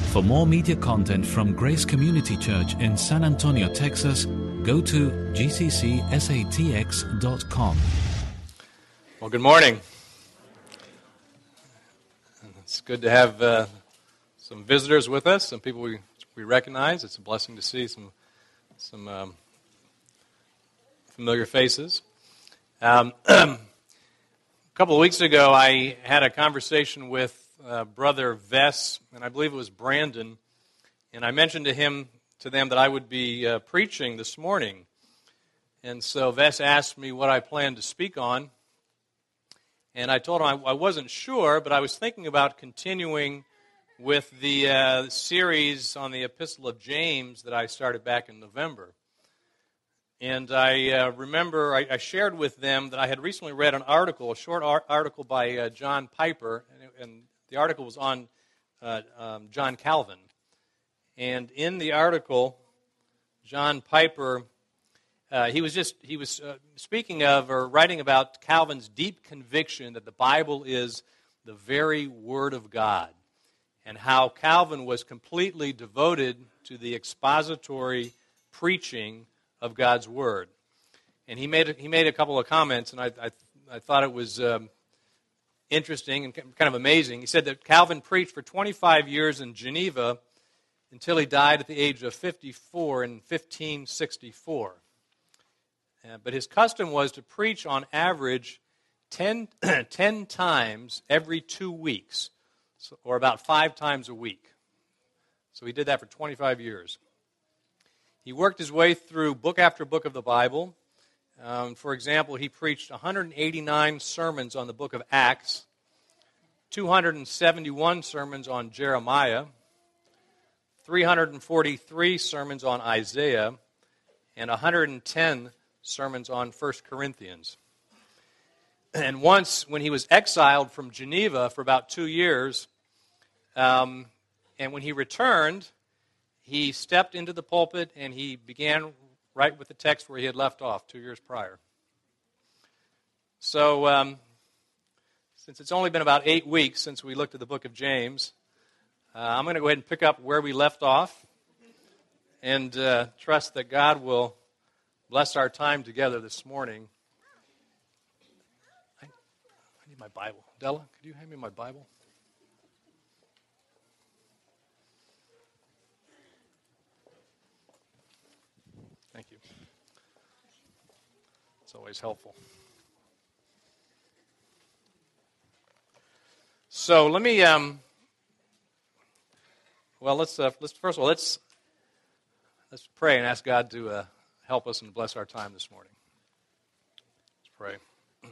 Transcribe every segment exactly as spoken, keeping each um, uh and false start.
For more media content from Grace Community Church in San Antonio, Texas, go to g c c s a t x dot com. Well, good morning. It's good to have uh, some visitors with us, some people we, we recognize. It's a blessing to see some some um, familiar faces. Um, a couple of weeks ago, I had a conversation with uh, Brother Vess, and I believe it was Brandon, and I mentioned to him, to them, that I would be uh, preaching this morning. And so Vess asked me what I planned to speak on, and I told him I, I wasn't sure, but I was thinking about continuing with the uh, series on the Epistle of James that I started back in November. And I uh, remember I, I shared with them that I had recently read an article, a short ar- article by uh, John Piper, and, and the article was on uh, um, John Calvin. And in the article, John Piper, uh, he was just he was uh, speaking of or writing about Calvin's deep conviction that the Bible is the very Word of God, and how Calvin was completely devoted to the expository preaching of God's Word. And he made a, he made a couple of comments, and I I, I thought it was um, interesting and kind of amazing. He said that Calvin preached for twenty-five years in Geneva until he died at the age of fifty-four in fifteen sixty-four. Uh, but his custom was to preach on average ten, ten times every two weeks, so, or about five times a week. So he did that for twenty-five years. He worked his way through book after book of the Bible. Um, for example, he preached one hundred eighty-nine sermons on the book of Acts, two hundred seventy-one sermons on Jeremiah, three hundred forty-three sermons on Isaiah, and one hundred ten sermons on First Corinthians. And once, when he was exiled from Geneva for about two years, um, and when he returned, he stepped into the pulpit and he began right with the text where he had left off two years prior. So, um, since it's only been about eight weeks since we looked at the book of James, uh, I'm going to go ahead and pick up where we left off and uh, trust that God will bless our time together this morning. I, I need my Bible. Della, could you hand me my Bible? Thank you. It's always helpful. So let me. Um, well, let's uh, let's first of all let's let's pray and ask God to uh, help us and bless our time this morning. Let's pray.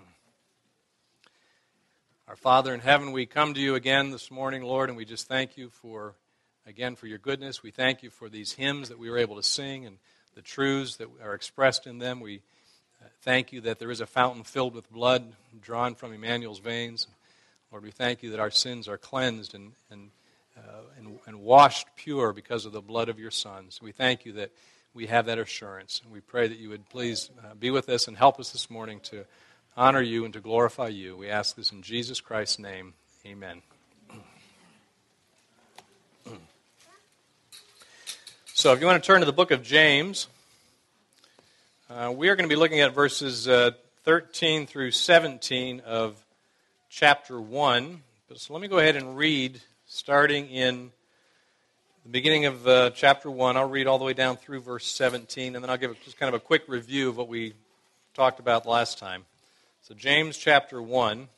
Our Father in heaven, we come to you again this morning, Lord, and we just thank you for again for your goodness. We thank you for these hymns that we were able to sing and the truths that are expressed in them. We uh, thank you that there is a fountain filled with blood drawn from Emmanuel's veins. Lord, we thank you that our sins are cleansed and and, uh, and and washed pure because of the blood of your Son. So we thank you that we have that assurance. And we pray that you would please uh, be with us and help us this morning to honor you and to glorify you. We ask this in Jesus Christ's name. Amen. So if you want to turn to the book of James, uh, we are going to be looking at verses uh, thirteen through seventeen of chapter one. So let me go ahead and read, starting in the beginning of uh, chapter one. I'll read all the way down through verse seventeen, and then I'll give just kind of a quick review of what we talked about last time. So James chapter one,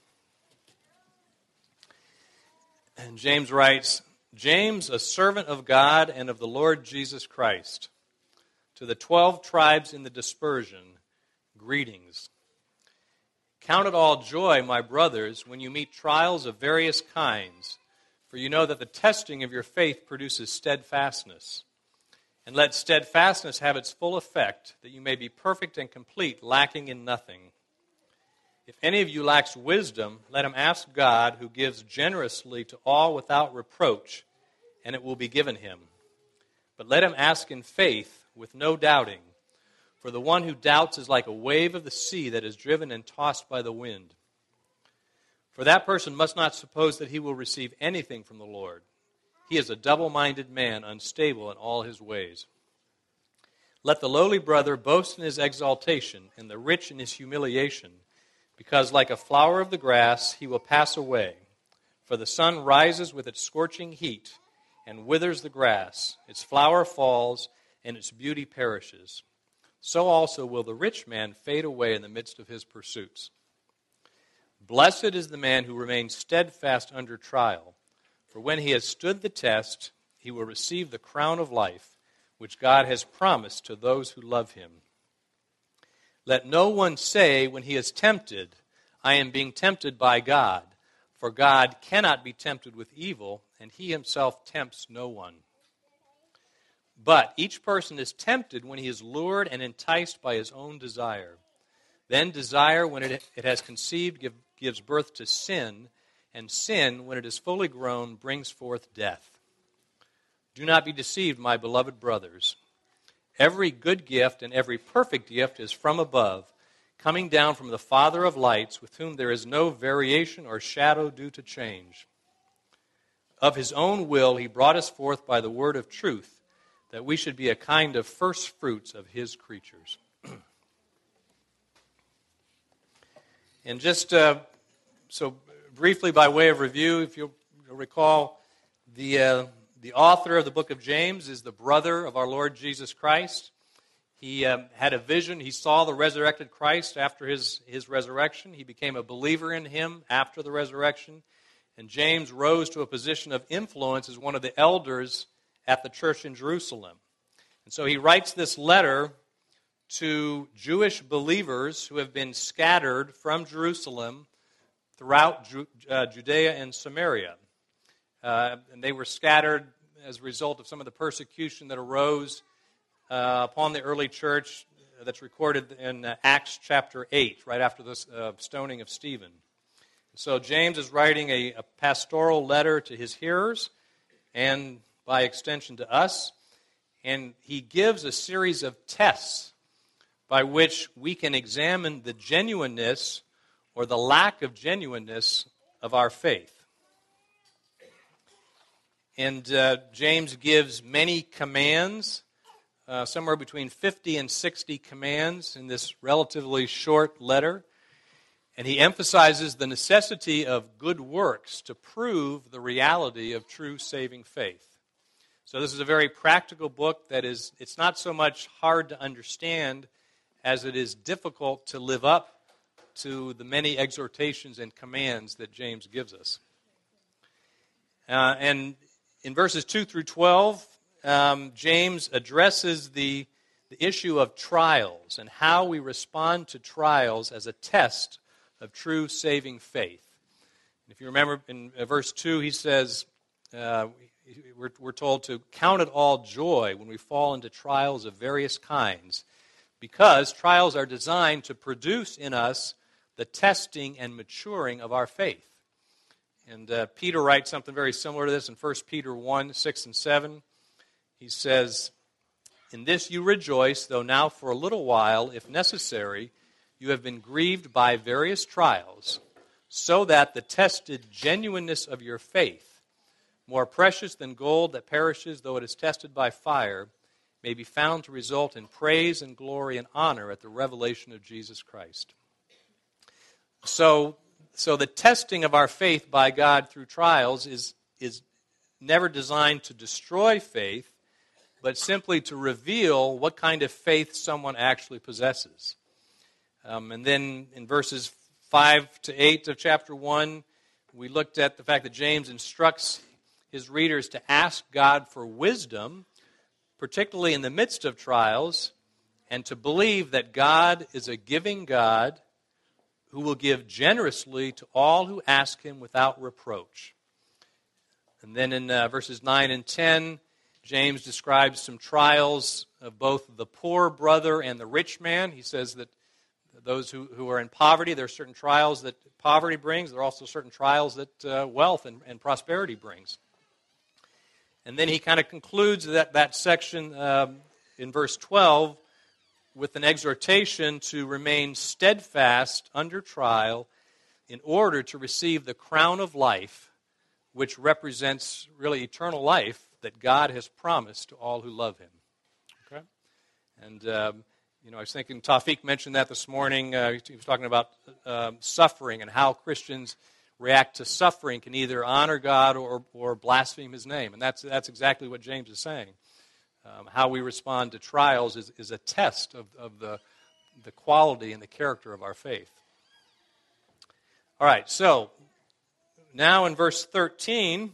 and James writes, James, a servant of God and of the Lord Jesus Christ, to the twelve tribes in the dispersion, greetings. Count it all joy, my brothers, when you meet trials of various kinds, for you know that the testing of your faith produces steadfastness. And let steadfastness have its full effect, that you may be perfect and complete, lacking in nothing. If any of you lacks wisdom, let him ask God, who gives generously to all without reproach, and it will be given him. But let him ask in faith, with no doubting. For the one who doubts is like a wave of the sea that is driven and tossed by the wind. For that person must not suppose that he will receive anything from the Lord. He is a double-minded man, unstable in all his ways. Let the lowly brother boast in his exaltation, and the rich in his humiliation, because like a flower of the grass he will pass away. For the sun rises with its scorching heat, and withers the grass. Its flower falls, and its beauty perishes. So also will the rich man fade away in the midst of his pursuits. Blessed is the man who remains steadfast under trial, for when he has stood the test, he will receive the crown of life, which God has promised to those who love him. Let no one say when he is tempted, I am being tempted by God, for God cannot be tempted with evil, and he himself tempts no one. But each person is tempted when he is lured and enticed by his own desire. Then desire, when it, it has conceived, give, gives birth to sin, and sin, when it is fully grown, brings forth death. Do not be deceived, my beloved brothers. Every good gift and every perfect gift is from above, coming down from the Father of lights, with whom there is no variation or shadow due to change. Of his own will he brought us forth by the word of truth, that we should be a kind of first fruits of his creatures. And just uh, so briefly by way of review, if you'll recall, the uh, the author of the book of James is the brother of our Lord Jesus Christ. He um, had a vision. He saw the resurrected Christ after his, his resurrection. He became a believer in him after the resurrection. And James rose to a position of influence as one of the elders at the church in Jerusalem. And so he writes this letter to Jewish believers who have been scattered from Jerusalem throughout Ju- uh, Judea and Samaria. Uh, and they were scattered as a result of some of the persecution that arose uh, upon the early church that's recorded in uh, Acts chapter eight, right after the uh, stoning of Stephen. So James is writing a, a pastoral letter to his hearers and by extension to us, and he gives a series of tests by which we can examine the genuineness or the lack of genuineness of our faith. And uh, James gives many commands, uh, somewhere between fifty and sixty commands in this relatively short letter. And he emphasizes the necessity of good works to prove the reality of true saving faith. So this is a very practical book that is, it's not so much hard to understand as it is difficult to live up to the many exhortations and commands that James gives us. Uh, and in verses two through twelve, um, James addresses the, the issue of trials and how we respond to trials as a test of true saving faith. And if you remember in verse two, he says, uh, we're, we're told to count it all joy when we fall into trials of various kinds, because trials are designed to produce in us the testing and maturing of our faith. And uh, Peter writes something very similar to this in First Peter one, six and seven. He says, in this you rejoice, though now for a little while, if necessary, you have been grieved by various trials, so that the tested genuineness of your faith, more precious than gold that perishes though it is tested by fire, may be found to result in praise and glory and honor at the revelation of Jesus Christ. So, so the testing of our faith by God through trials is, is never designed to destroy faith, but simply to reveal what kind of faith someone actually possesses. Um, and then in verses five to eight of chapter one, we looked at the fact that James instructs his readers to ask God for wisdom, particularly in the midst of trials, and to believe that God is a giving God who will give generously to all who ask him without reproach. And then in uh, verses nine and ten, James describes some trials of both the poor brother and the rich man. He says that those who, who are in poverty, there are certain trials that poverty brings. There are also certain trials that uh, wealth and, and prosperity brings. And then he kind of concludes that, that section um, in verse twelve with an exhortation to remain steadfast under trial in order to receive the crown of life which represents really eternal life that God has promised to all who love him. Okay? And, um, you know, I was thinking, Tawfiq mentioned that this morning. Uh, he was talking about um, suffering and how Christians react to suffering can either honor God or, or blaspheme his name. And that's, that's exactly what James is saying. Um, how we respond to trials is, is a test of, of the, the quality and the character of our faith. All right, so now in verse thirteen,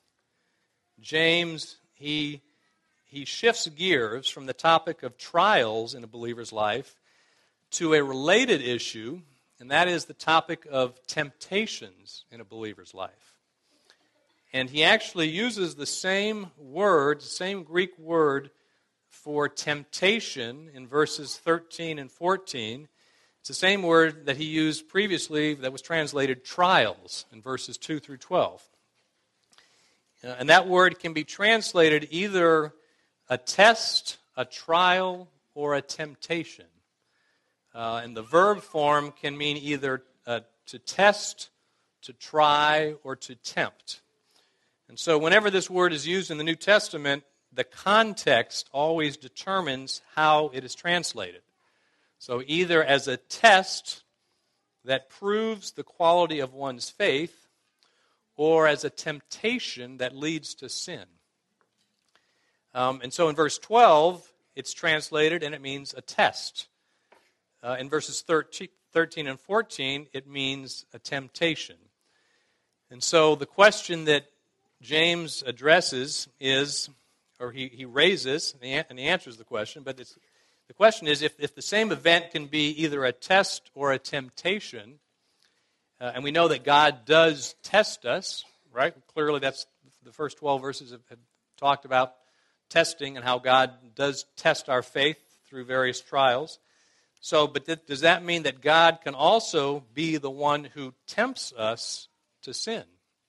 James, he, he shifts gears from the topic of trials in a believer's life to a related issue, and that is the topic of temptations in a believer's life. And he actually uses the same word, the same Greek word for temptation in verses thirteen and fourteen. It's the same word that he used previously that was translated trials in verses two through twelve. Uh, and that word can be translated either a test, a trial, or a temptation. Uh, and the verb form can mean either uh, to test, to try, or to tempt. And so whenever this word is used in the New Testament, the context always determines how it is translated. So either as a test that proves the quality of one's faith, or as a temptation that leads to sin. Um, and so in verse twelve, it's translated and it means a test. Uh, in verses thirteen and fourteen, it means a temptation. And so the question that James addresses is, or he, he raises, and he answers the question, but it's, the question is if, if the same event can be either a test or a temptation, uh, and we know that God does test us, right? Clearly that's the first twelve verses have, have talked about testing and how God does test our faith through various trials. So, but th- does that mean that God can also be the one who tempts us to sin?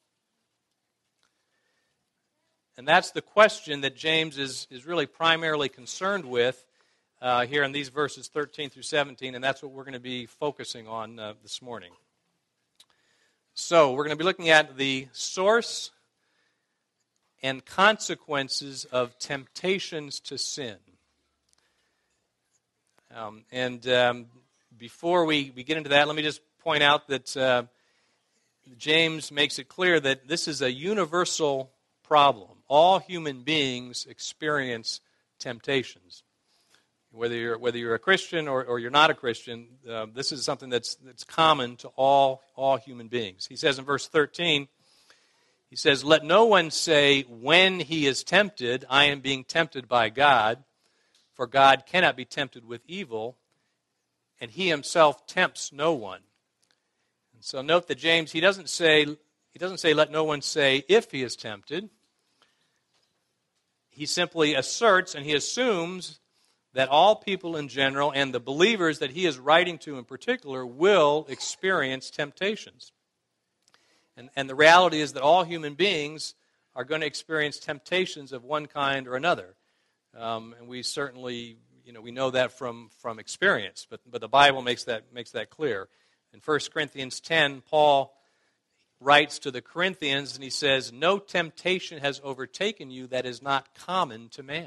And that's the question that James is, is really primarily concerned with uh, here in these verses thirteen through seventeen, and that's what we're going to be focusing on uh, this morning. So, we're going to be looking at the source and consequences of temptations to sin. Um, and um, before we, we get into that, let me just point out that uh, James makes it clear that this is a universal problem. All human beings experience temptations. Whether you're whether you're a Christian or, or you're not a Christian, uh, this is something that's that's common to all all human beings. He says in verse thirteen, he says, "Let no one say when he is tempted, I am being tempted by God, for God cannot be tempted with evil, and he himself tempts no one." And so note that James, he doesn't say he doesn't say let no one say if he is tempted. He simply asserts and he assumes that all people in general and the believers that he is writing to in particular will experience temptations. And, and the reality is that all human beings are going to experience temptations of one kind or another. Um, and we certainly, you know, we know that from, from experience, but, but the Bible makes that, makes that clear. In First Corinthians ten, Paul writes to the Corinthians and he says, "No temptation has overtaken you that is not common to man."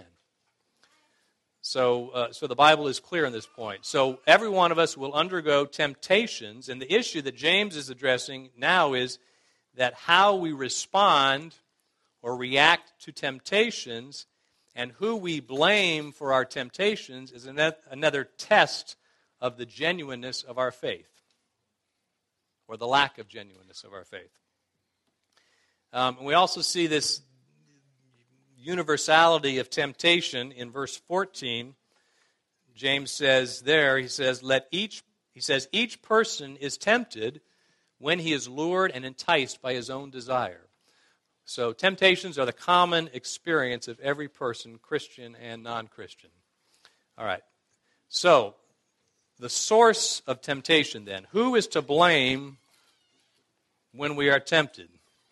So, uh, so the Bible is clear on this point. So every one of us will undergo temptations, and the issue that James is addressing now is that how we respond or react to temptations and who we blame for our temptations is another test of the genuineness of our faith, or the lack of genuineness of our faith. Um, and we also see this universality of temptation in verse fourteen. James says there, he says, let each, he says, each person is tempted when he is lured and enticed by his own desire. So temptations are the common experience of every person, Christian and non-Christian. All right. So, the source of temptation then. Who is to blame when we are tempted?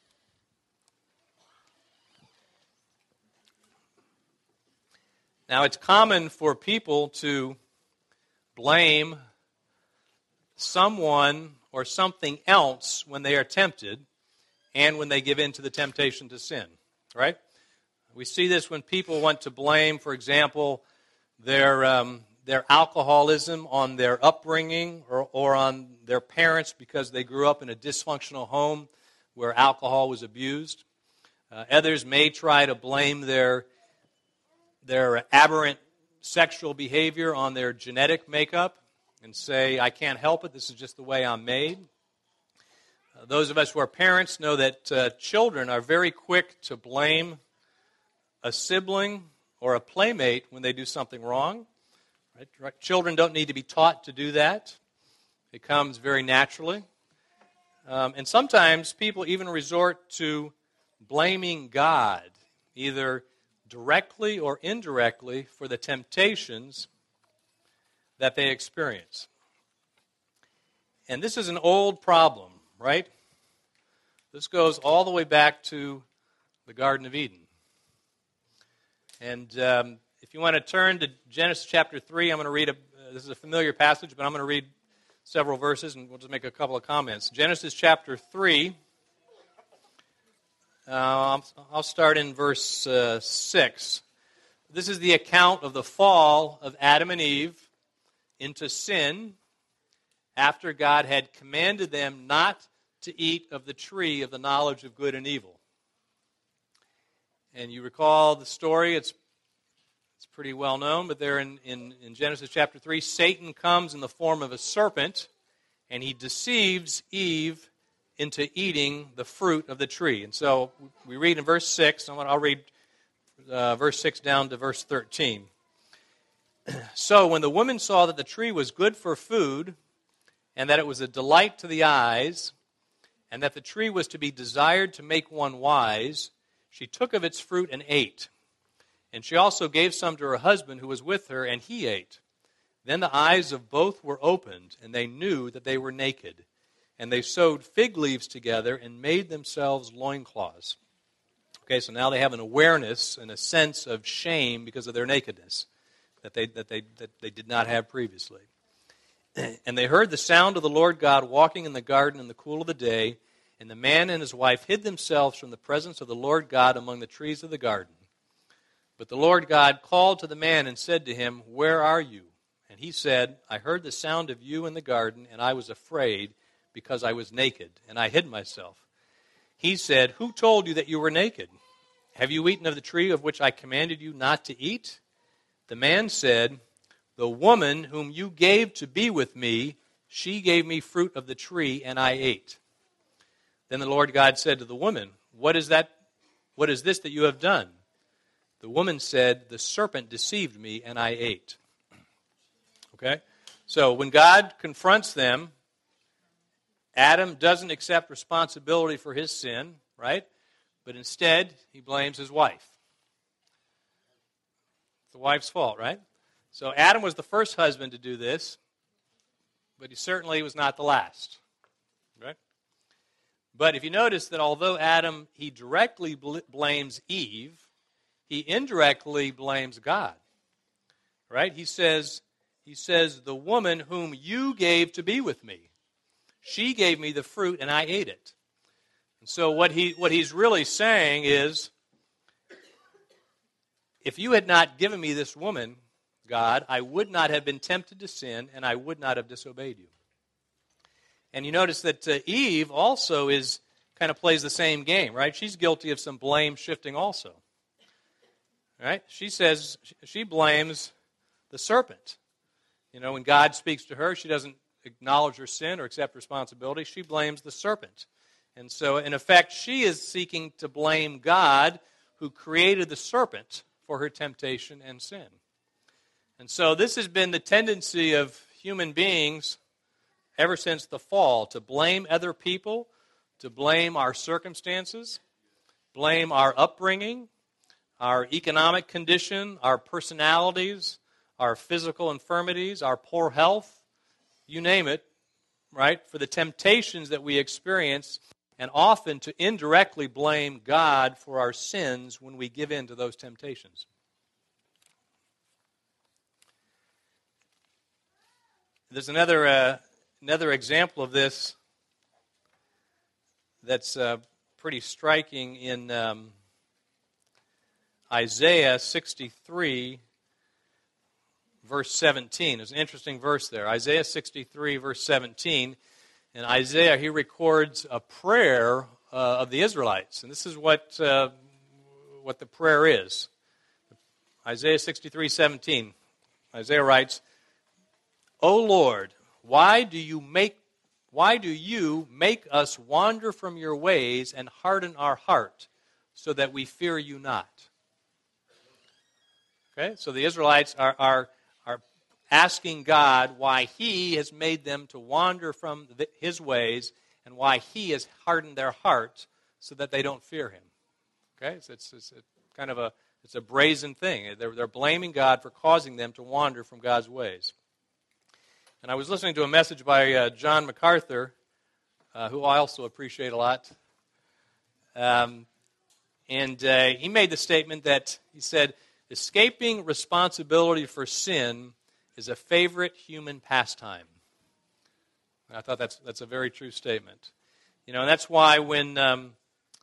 Now, it's common for people to blame someone or something else when they are tempted. and when they give in to the temptation to sin, right? We see this when people want to blame, for example, their um, their alcoholism on their upbringing or, or on their parents because they grew up in a dysfunctional home where alcohol was abused. Uh, others may try to blame their their aberrant sexual behavior on their genetic makeup and say, I can't help it, this is just the way I'm made. Uh, those of us who are parents know that uh, children are very quick to blame a sibling or a playmate when they do something wrong. Right? Right? Children don't need to be taught to do that. It comes very naturally. Um, and sometimes people even resort to blaming God, either directly or indirectly, for the temptations that they experience. And this is an old problem, right? This goes all the way back to the Garden of Eden. And um, if you want to turn to Genesis chapter three, I'm going to read a, uh, this is a familiar passage, but I'm going to read several verses, and we'll just make a couple of comments. Genesis chapter three, uh, I'll start in verse uh, six. This is the account of the fall of Adam and Eve into sin after God had commanded them not to eat of the tree of the knowledge of good and evil. And you recall the story, it's it's pretty well known, but there in, in, in Genesis chapter three, Satan comes in the form of a serpent, and he deceives Eve into eating the fruit of the tree. And so we read in verse six, I'll read uh, verse six down to verse thirteen. So when the woman saw that the tree was good for food, and that it was a delight to the eyes, and that the tree was to be desired to make one wise, she took of its fruit and ate. And she also gave some to her husband who was with her, and he ate. Then the eyes of both were opened, and they knew that they were naked. And they sewed fig leaves together and made themselves loincloths. Okay, so now they have an awareness and a sense of shame because of their nakedness that they, that they, that they did not have previously. And they heard the sound of the Lord God walking in the garden in the cool of the day, and the man and his wife hid themselves from the presence of the Lord God among the trees of the garden. But the Lord God called to the man and said to him, Where are you? And he said, I heard the sound of you in the garden, and I was afraid because I was naked, and I hid myself. He said, Who told you that you were naked? Have you eaten of the tree of which I commanded you not to eat? The man said, The woman whom you gave to be with me, she gave me fruit of the tree, and I ate. Then the Lord God said to the woman, What is that? What is this that you have done? The woman said, The serpent deceived me, and I ate. Okay? So when God confronts them, Adam doesn't accept responsibility for his sin, right? But instead, he blames his wife. It's the wife's fault, right? So Adam was the first husband to do this, but he certainly was not the last, right? But if you notice that although Adam, he directly bl- blames Eve, he indirectly blames God, right? He says, he says, the woman whom you gave to be with me, she gave me the fruit and I ate it. And so what he what he's really saying is, if you had not given me this woman, God, I would not have been tempted to sin and I would not have disobeyed you. And you notice that uh, Eve also is kind of plays the same game, right? She's guilty of some blame shifting also. Right? She says, she blames the serpent. You know, when God speaks to her, she doesn't acknowledge her sin or accept responsibility. She blames the serpent. And so, in effect, she is seeking to blame God who created the serpent for her temptation and sin. And so this has been the tendency of human beings ever since the fall, to blame other people, to blame our circumstances, blame our upbringing, our economic condition, our personalities, our physical infirmities, our poor health, you name it, right, for the temptations that we experience, and often to indirectly blame God for our sins when we give in to those temptations. There's another uh, another example of this that's uh, pretty striking in um, Isaiah sixty-three, verse seventeen. There's an interesting verse there. Isaiah sixty-three, verse seventeen. And Isaiah, he records a prayer uh, of the Israelites. And this is what, uh, what the prayer is. Isaiah sixty-three, seventeen. Isaiah writes, O Lord, why do you make why do you make us wander from your ways and harden our heart so that we fear you not? Okay, so the Israelites are, are, are asking God why He has made them to wander from the, His ways and why He has hardened their hearts so that they don't fear Him. Okay, so it's, it's a kind of a it's a brazen thing. They're, they're blaming God for causing them to wander from God's ways. And I was listening to a message by uh, John MacArthur, uh, who I also appreciate a lot. Um, and uh, he made the statement that, he said, escaping responsibility for sin is a favorite human pastime. And I thought that's that's a very true statement. You know, and that's why when um,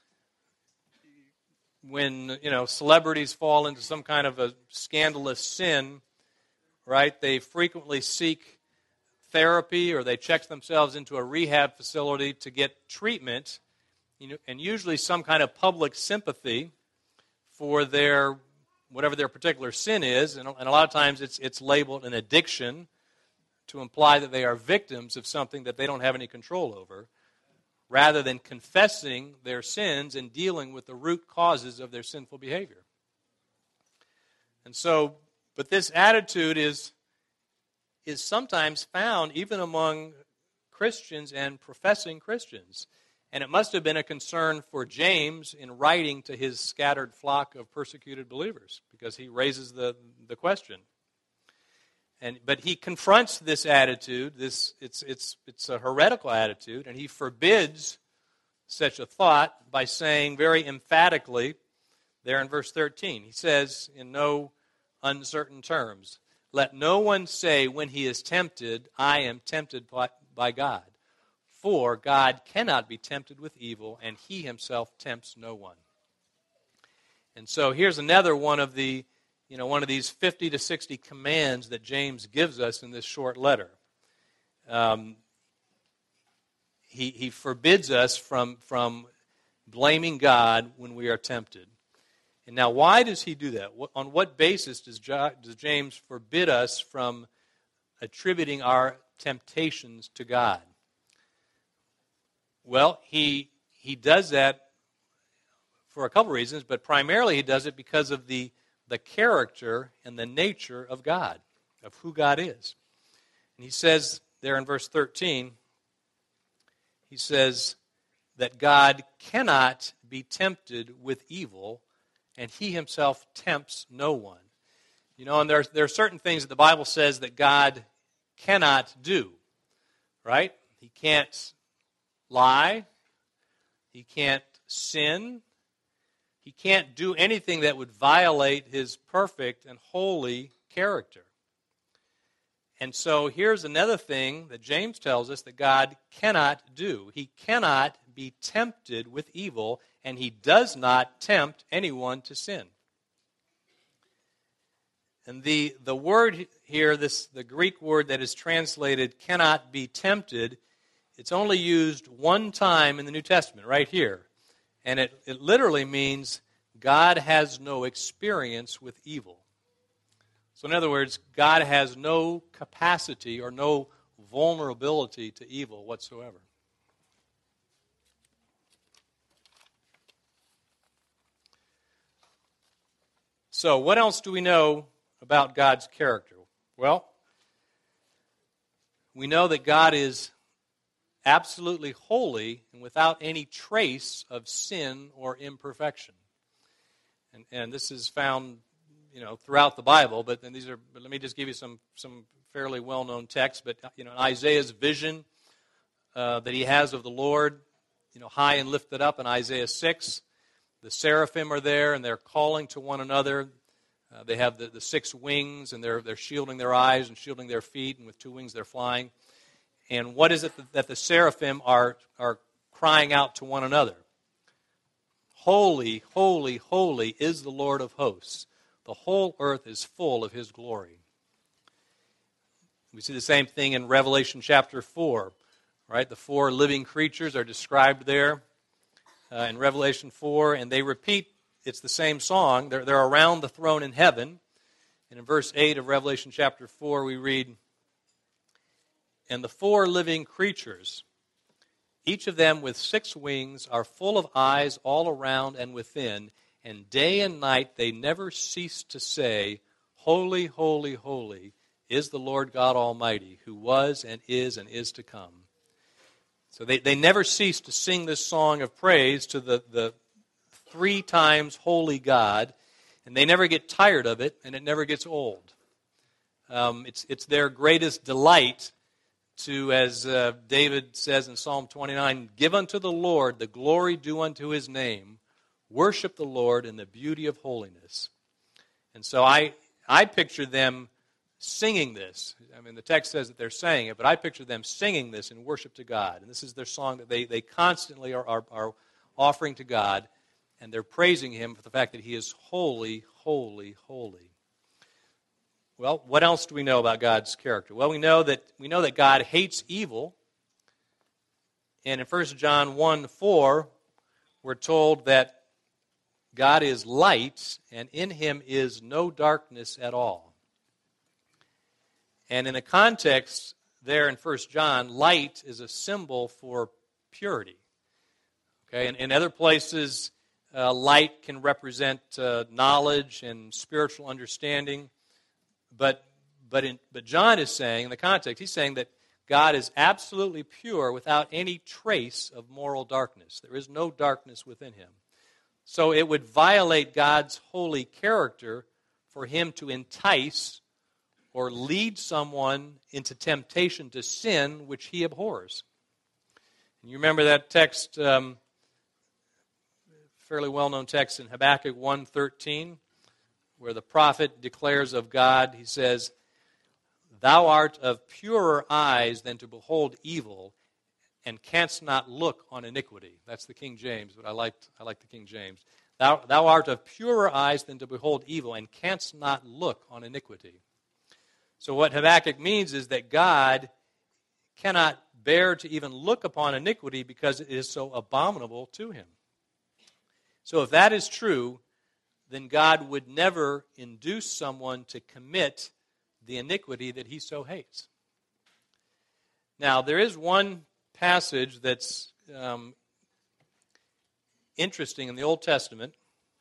when you know celebrities fall into some kind of a scandalous sin, right? They frequently seek therapy, or they check themselves into a rehab facility to get treatment, you know, and usually some kind of public sympathy for their whatever their particular sin is, and, and a lot of times it's it's labeled an addiction to imply that they are victims of something that they don't have any control over, rather than confessing their sins and dealing with the root causes of their sinful behavior. And so, but this attitude is is sometimes found even among Christians and professing Christians. And it must have been a concern for James in writing to his scattered flock of persecuted believers, because he raises the, the question. And but he confronts this attitude, this it's it's it's a heretical attitude, and he forbids such a thought by saying very emphatically there in verse thirteen. He says in no uncertain terms, let no one say when he is tempted, I am tempted by God. For God cannot be tempted with evil, and He Himself tempts no one. And so here's another one of the, you know, one of these fifty to sixty commands that James gives us in this short letter. Um, he he forbids us from from blaming God when we are tempted. And now, why does he do that? On what basis does James forbid us from attributing our temptations to God? Well, he he does that for a couple reasons, but primarily he does it because of the, the character and the nature of God, of who God is. And he says there in verse thirteen, he says that God cannot be tempted with evil, and He Himself tempts no one. You know, and there, there are certain things that the Bible says that God cannot do, right? He can't lie. He can't sin. He can't do anything that would violate His perfect and holy character. And so here's another thing that James tells us that God cannot do. He cannot be tempted with evil, and He does not tempt anyone to sin. And the, the word here, this the Greek word that is translated cannot be tempted, it's only used one time in the New Testament, right here. And it, it literally means God has no experience with evil. So in other words, God has no capacity or no vulnerability to evil whatsoever. So what else do we know about God's character? Well, we know that God is absolutely holy and without any trace of sin or imperfection. And, and this is found, you know, throughout the Bible, but then these are, but let me just give you some, some fairly well-known texts. But, you know, Isaiah's vision uh, that he has of the Lord, you know, high and lifted up in Isaiah six, the seraphim are there and they're calling to one another. Uh, they have the, the six wings, and they're they're shielding their eyes and shielding their feet, and with two wings they're flying. And what is it that, that the seraphim are are crying out to one another? Holy, holy, holy is the Lord of hosts. The whole earth is full of his glory. We see the same thing in Revelation chapter four. Right? The four living creatures are described there uh, in Revelation four, and they repeat, it's the same song. They're, they're around the throne in heaven. And in verse eight of Revelation chapter four, we read, "And the four living creatures, each of them with six wings, are full of eyes all around and within, and day and night they never cease to say, Holy, holy, holy is the Lord God Almighty, who was and is and is to come." So they, they never cease to sing this song of praise to the, the three times holy God, and they never get tired of it, and it never gets old. Um, it's, it's their greatest delight to, as uh, David says in Psalm twenty-nine, "Give unto the Lord the glory due unto his name. Worship the Lord in the beauty of holiness." And so I, I picture them singing this. I mean, the text says that they're saying it, but I picture them singing this in worship to God. And this is their song that they, they constantly are, are, are offering to God, and they're praising him for the fact that he is holy, holy, holy. Well, what else do we know about God's character? Well, we know that we know that God hates evil. And in First John one four, we're told that God is light, and in him is no darkness at all. And in the context there in First John, light is a symbol for purity. Okay, and in other places, uh, light can represent uh, knowledge and spiritual understanding. But but in, but John is saying, in the context, he's saying that God is absolutely pure without any trace of moral darkness. There is no darkness within him. So it would violate God's holy character for him to entice or lead someone into temptation to sin, which he abhors. And you remember that text, um, fairly well-known text in Habakkuk one thirteen, where the prophet declares of God, he says, "Thou art of purer eyes than to behold evil, and canst not look on iniquity." That's the King James, but I like I like the King James. Thou, thou art of purer eyes than to behold evil, and canst not look on iniquity. So what Habakkuk means is that God cannot bear to even look upon iniquity because it is so abominable to him. So if that is true, then God would never induce someone to commit the iniquity that he so hates. Now, there is one passage that's um, interesting in the Old Testament.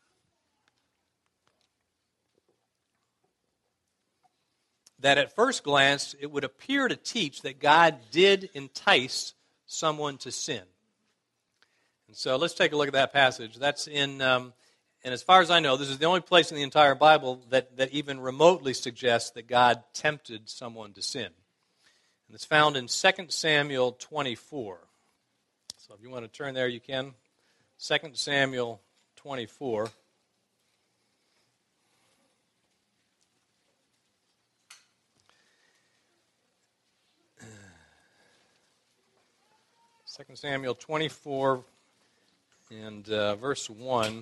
That at first glance, it would appear to teach that God did entice someone to sin. And so let's take a look at that passage. That's in, um, and as far as I know, this is the only place in the entire Bible that, that even remotely suggests that God tempted someone to sin. And it's found in Second Samuel twenty-four. So if you want to turn there, you can. Second Samuel twenty-four. Second Samuel twenty-four and uh, verse one.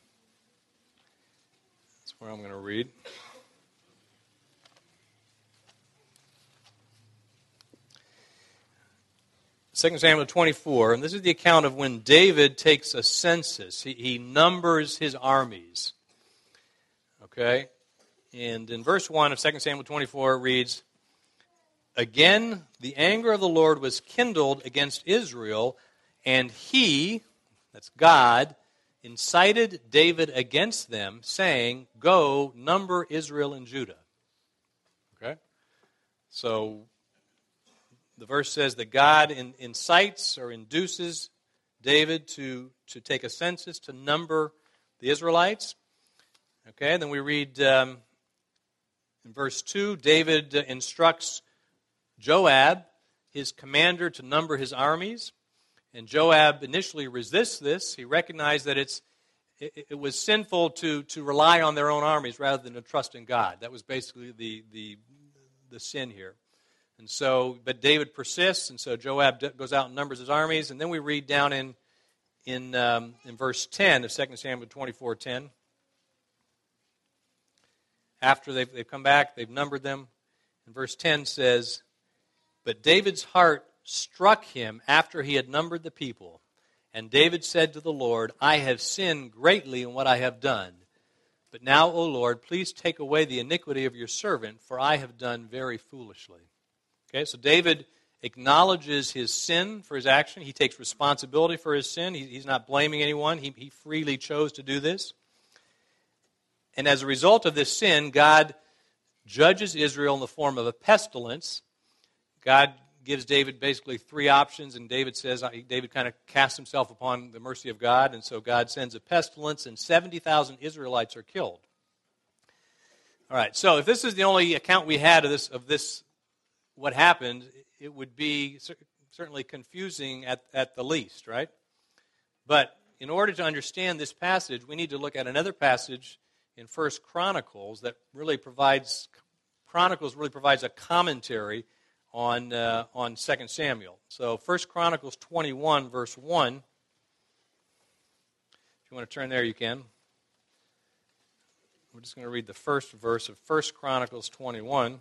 That's where I'm going to read. Second Samuel twenty-four, and this is the account of when David takes a census. He, he numbers his armies. Okay? And in verse one of Second Samuel twenty-four it reads, "Again, the anger of the Lord was kindled against Israel, and he," that's God, "incited David against them, saying, Go, number Israel and Judah." Okay? So, the verse says that God in, incites or induces David to, to take a census to number the Israelites. Okay, and then we read um, in verse two, David uh, instructs Joab, his commander, to number his armies. And Joab initially resists this. He recognized that it's it, it was sinful to, to rely on their own armies rather than to trust in God. That was basically the the, the sin here. And so, but David persists, and so Joab goes out and numbers his armies. And then we read down in in, um, in verse ten of Second Samuel twenty-four ten. After they've, they've come back, they've numbered them. And verse ten says, "But David's heart struck him after he had numbered the people. And David said to the Lord, I have sinned greatly in what I have done. But now, O Lord, please take away the iniquity of your servant, for I have done very foolishly." Okay, so David acknowledges his sin for his action. He takes responsibility for his sin. He, he's not blaming anyone. He, he freely chose to do this. And as a result of this sin, God judges Israel in the form of a pestilence. God gives David basically three options, and David says, David kind of casts himself upon the mercy of God, and so God sends a pestilence, and seventy thousand Israelites are killed. All right, so if this is the only account we had of this, of this, what happened, it would be certainly confusing at, at the least, right? But in order to understand this passage, we need to look at another passage in First Chronicles that really provides, Chronicles really provides a commentary on uh, on Second Samuel. So First Chronicles twenty-one, verse one. If you want to turn there, you can. We're just going to read the first verse of First Chronicles twenty-one.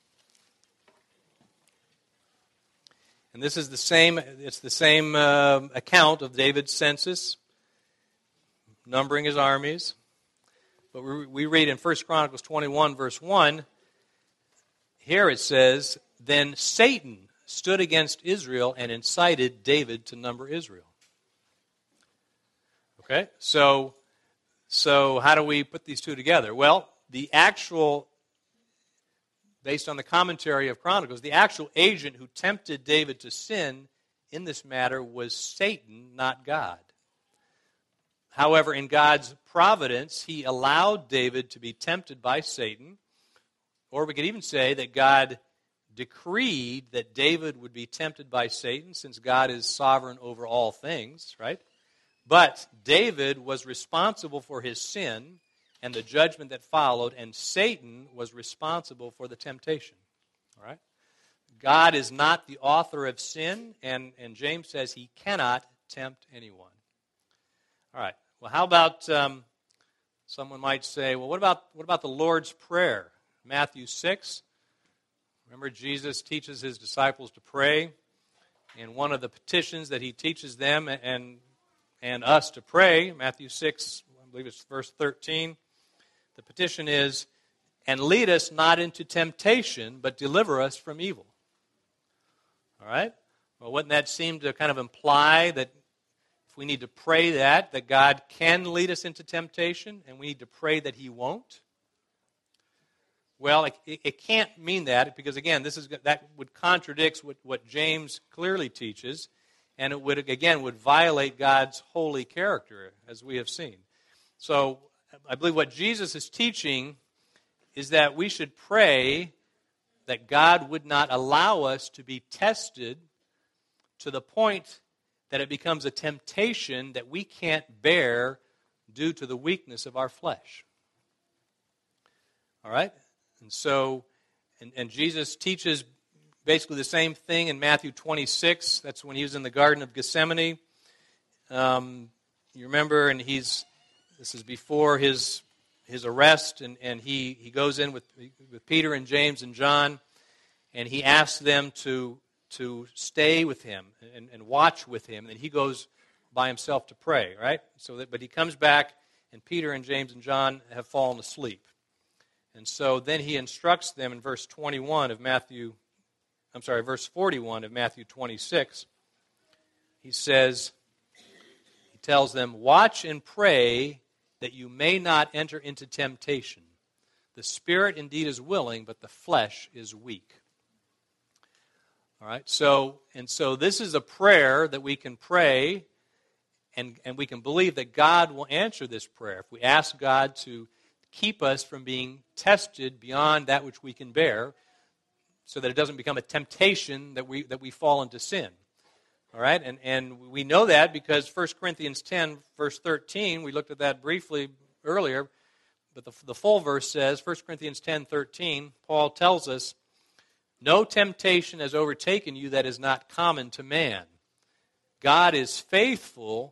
And this is the same, it's the same uh, account of David's census, numbering his armies. But we, we read in First Chronicles twenty-one, verse one, here it says, "Then Satan stood against Israel and incited David to number Israel." Okay, so, so how do we put these two together? Well, the actual, based on the commentary of Chronicles, the actual agent who tempted David to sin in this matter was Satan, not God. However, in God's providence, he allowed David to be tempted by Satan, or we could even say that God decreed that David would be tempted by Satan, since God is sovereign over all things, right? But David was responsible for his sin and the judgment that followed, and Satan was responsible for the temptation, all right? God is not the author of sin, and, and James says he cannot tempt anyone. All right, well, how about, um, someone might say, well, what about what about the Lord's Prayer? Matthew six. Remember, Jesus teaches his disciples to pray, and one of the petitions that he teaches them and and us to pray, Matthew six, I believe it's verse thirteen, the petition is, "And lead us not into temptation, but deliver us from evil." All right? Well, wouldn't that seem to kind of imply that if we need to pray that, that God can lead us into temptation, and we need to pray that he won't? Well, it, it can't mean that, because again, this is that would contradict what, what James clearly teaches, and it would again would violate God's holy character, as we have seen. So, I believe what Jesus is teaching is that we should pray that God would not allow us to be tested to the point that it becomes a temptation that we can't bear due to the weakness of our flesh. All right? And so, and, and Jesus teaches basically the same thing in Matthew twenty-six. That's when he was in the Garden of Gethsemane. Um, you remember, and he's, this is before his his arrest, and, and he, he goes in with, with Peter and James and John, and he asks them to, to stay with him and, and watch with him, and he goes by himself to pray, right? So that, but he comes back, and Peter and James and John have fallen asleep. And so then he instructs them in verse twenty-one of Matthew, I'm sorry, verse forty-one of Matthew twenty-six. He says, he tells them, "Watch and pray that you may not enter into temptation. The spirit indeed is willing, but the flesh is weak." All right, so, and so this is a prayer that we can pray, and, and we can believe that God will answer this prayer. If we ask God to keep us from being tested beyond that which we can bear, so that it doesn't become a temptation that we that we fall into sin. All right, and, and we know that because First Corinthians ten, verse thirteen, we looked at that briefly earlier, but the, the full verse says, First Corinthians ten, thirteen, Paul tells us, "No temptation has overtaken you that is not common to man. God is faithful,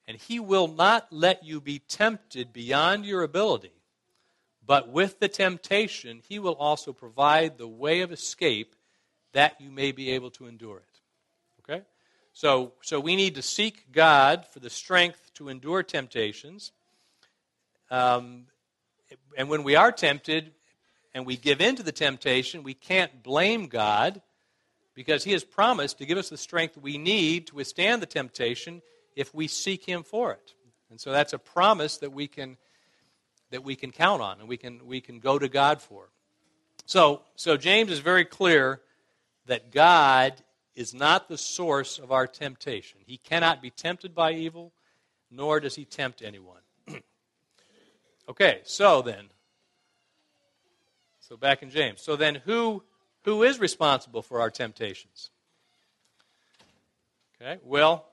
And he will not let you be tempted beyond your ability, but with the temptation, he will also provide the way of escape that you may be able to endure it. Okay? So, so we need to seek God for the strength to endure temptations. Um, and when we are tempted and we give in to the temptation, we can't blame God because he has promised to give us the strength we need to withstand the temptation if we seek him for it. And so that's a promise that we can that we can count on and we can we can go to God for. So so James is very clear that God is not the source of our temptation. He cannot be tempted by evil, nor does he tempt anyone. Okay, so then so back in James. So then who who is responsible for our temptations? Okay, well,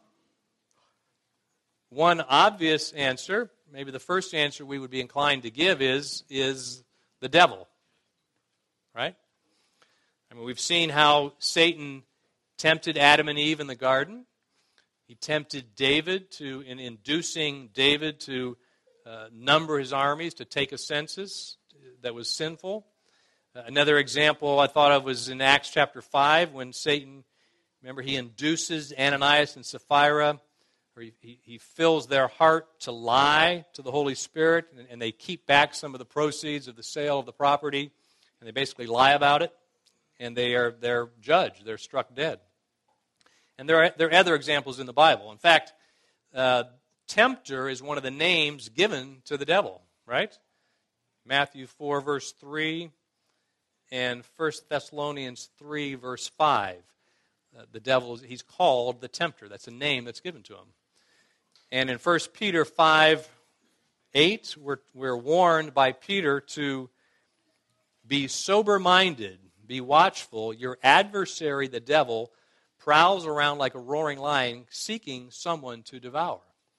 one obvious answer, maybe the first answer we would be inclined to give is, is the devil, right? I mean, we've seen how Satan tempted Adam and Eve in the garden. He tempted David to, in inducing David to uh, number his armies, to take a census that was sinful. Uh, another example I thought of was in Acts chapter five when Satan, remember, he induces Ananias and Sapphira, or he, he, he fills their heart to lie to the Holy Spirit, and, and they keep back some of the proceeds of the sale of the property, and they basically lie about it, and they are they're judged, they're struck dead. And there are, there are other examples in the Bible. In fact, uh, tempter is one of the names given to the devil, right? Matthew four, verse three, and First Thessalonians three, verse five. Uh, the devil, he's called the tempter. That's a name that's given to him. And in First Peter five, eight, we're, we're warned by Peter to be sober-minded, be watchful. Your adversary, the devil, prowls around like a roaring lion, seeking someone to devour.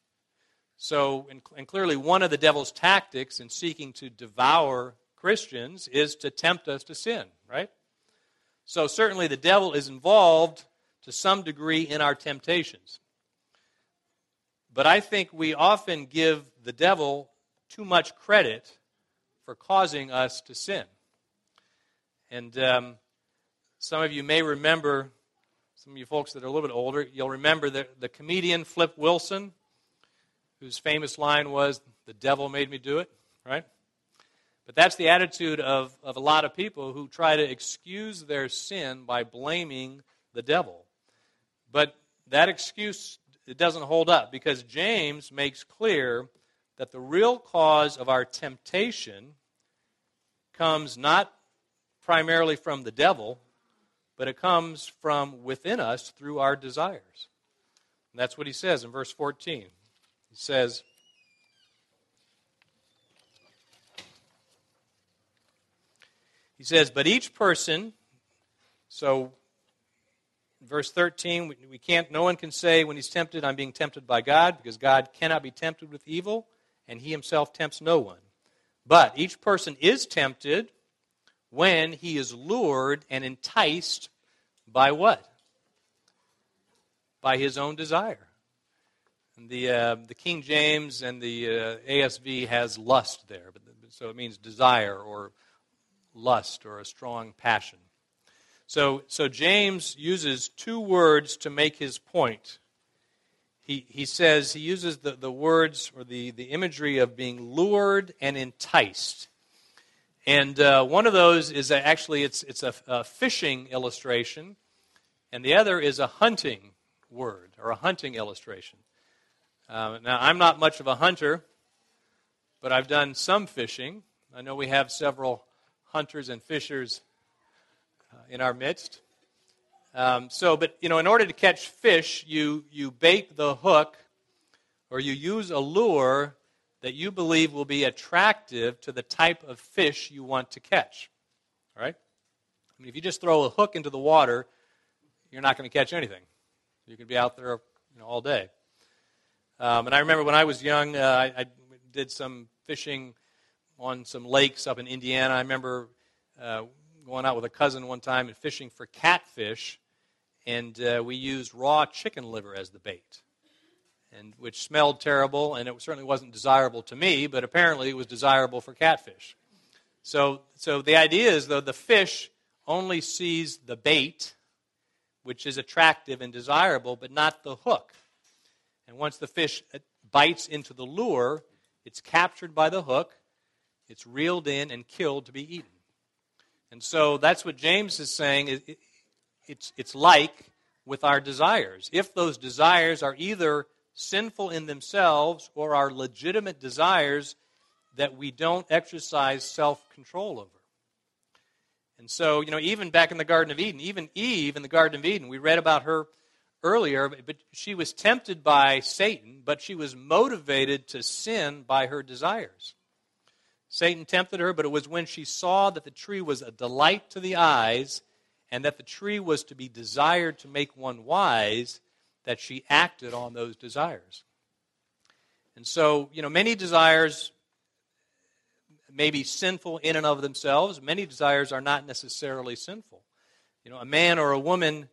So, and, and clearly one of the devil's tactics in seeking to devour Christians is to tempt us to sin, right? So certainly the devil is involved to some degree in our temptations. But I think we often give the devil too much credit for causing us to sin. And um, some of you may remember, some of you folks that are a little bit older, you'll remember the, the comedian Flip Wilson, whose famous line was, "The devil made me do it," right? But that's the attitude of, of a lot of people who try to excuse their sin by blaming the devil. But that excuse, it doesn't hold up, because James makes clear that the real cause of our temptation comes not primarily from the devil, but it comes from within us through our desires. And that's what he says in verse fourteen. He says, He says, but each person, so verse thirteen, we, we can't, no one can say when he's tempted, I'm being tempted by God, because God cannot be tempted with evil, and he himself tempts no one. But each person is tempted when he is lured and enticed by what? By his own desire. And the uh, the King James and the uh, A S V has lust there, but so it means desire or lust or a strong passion. So, so James uses two words to make his point. He, he says, he uses the, the words or the, the imagery of being lured and enticed. And uh, one of those is a, actually, it's, it's a, a fishing illustration, and the other is a hunting word or a hunting illustration. Uh, now, I'm not much of a hunter, but I've done some fishing. I know we have several hunters and fishers uh, in our midst. Um, so, but, you know, in order to catch fish, you, you bait the hook or you use a lure that you believe will be attractive to the type of fish you want to catch. All right? I mean, if you just throw a hook into the water, you're not going to catch anything. You could be out there, you know, all day. Um, and I remember when I was young, uh, I, I did some fishing on some lakes up in Indiana. I remember uh, going out with a cousin one time and fishing for catfish, and uh, we used raw chicken liver as the bait. and which smelled terrible, and it certainly wasn't desirable to me, but apparently it was desirable for catfish. So, so the idea is, though, the fish only sees the bait, which is attractive and desirable, but not the hook. And once the fish bites into the lure, it's captured by the hook, it's reeled in and killed to be eaten. And so that's what James is saying. It, it, it's, it's like with our desires. If those desires are either sinful in themselves or are legitimate desires that we don't exercise self-control over. And so, you know, even back in the Garden of Eden, even Eve in the Garden of Eden, we read about her earlier, but she was tempted by Satan, but she was motivated to sin by her desires. Satan tempted her, but it was when she saw that the tree was a delight to the eyes and that the tree was to be desired to make one wise, that she acted on those desires. And so, you know, many desires may be sinful in and of themselves. Many desires are not necessarily sinful. You know, a man or a woman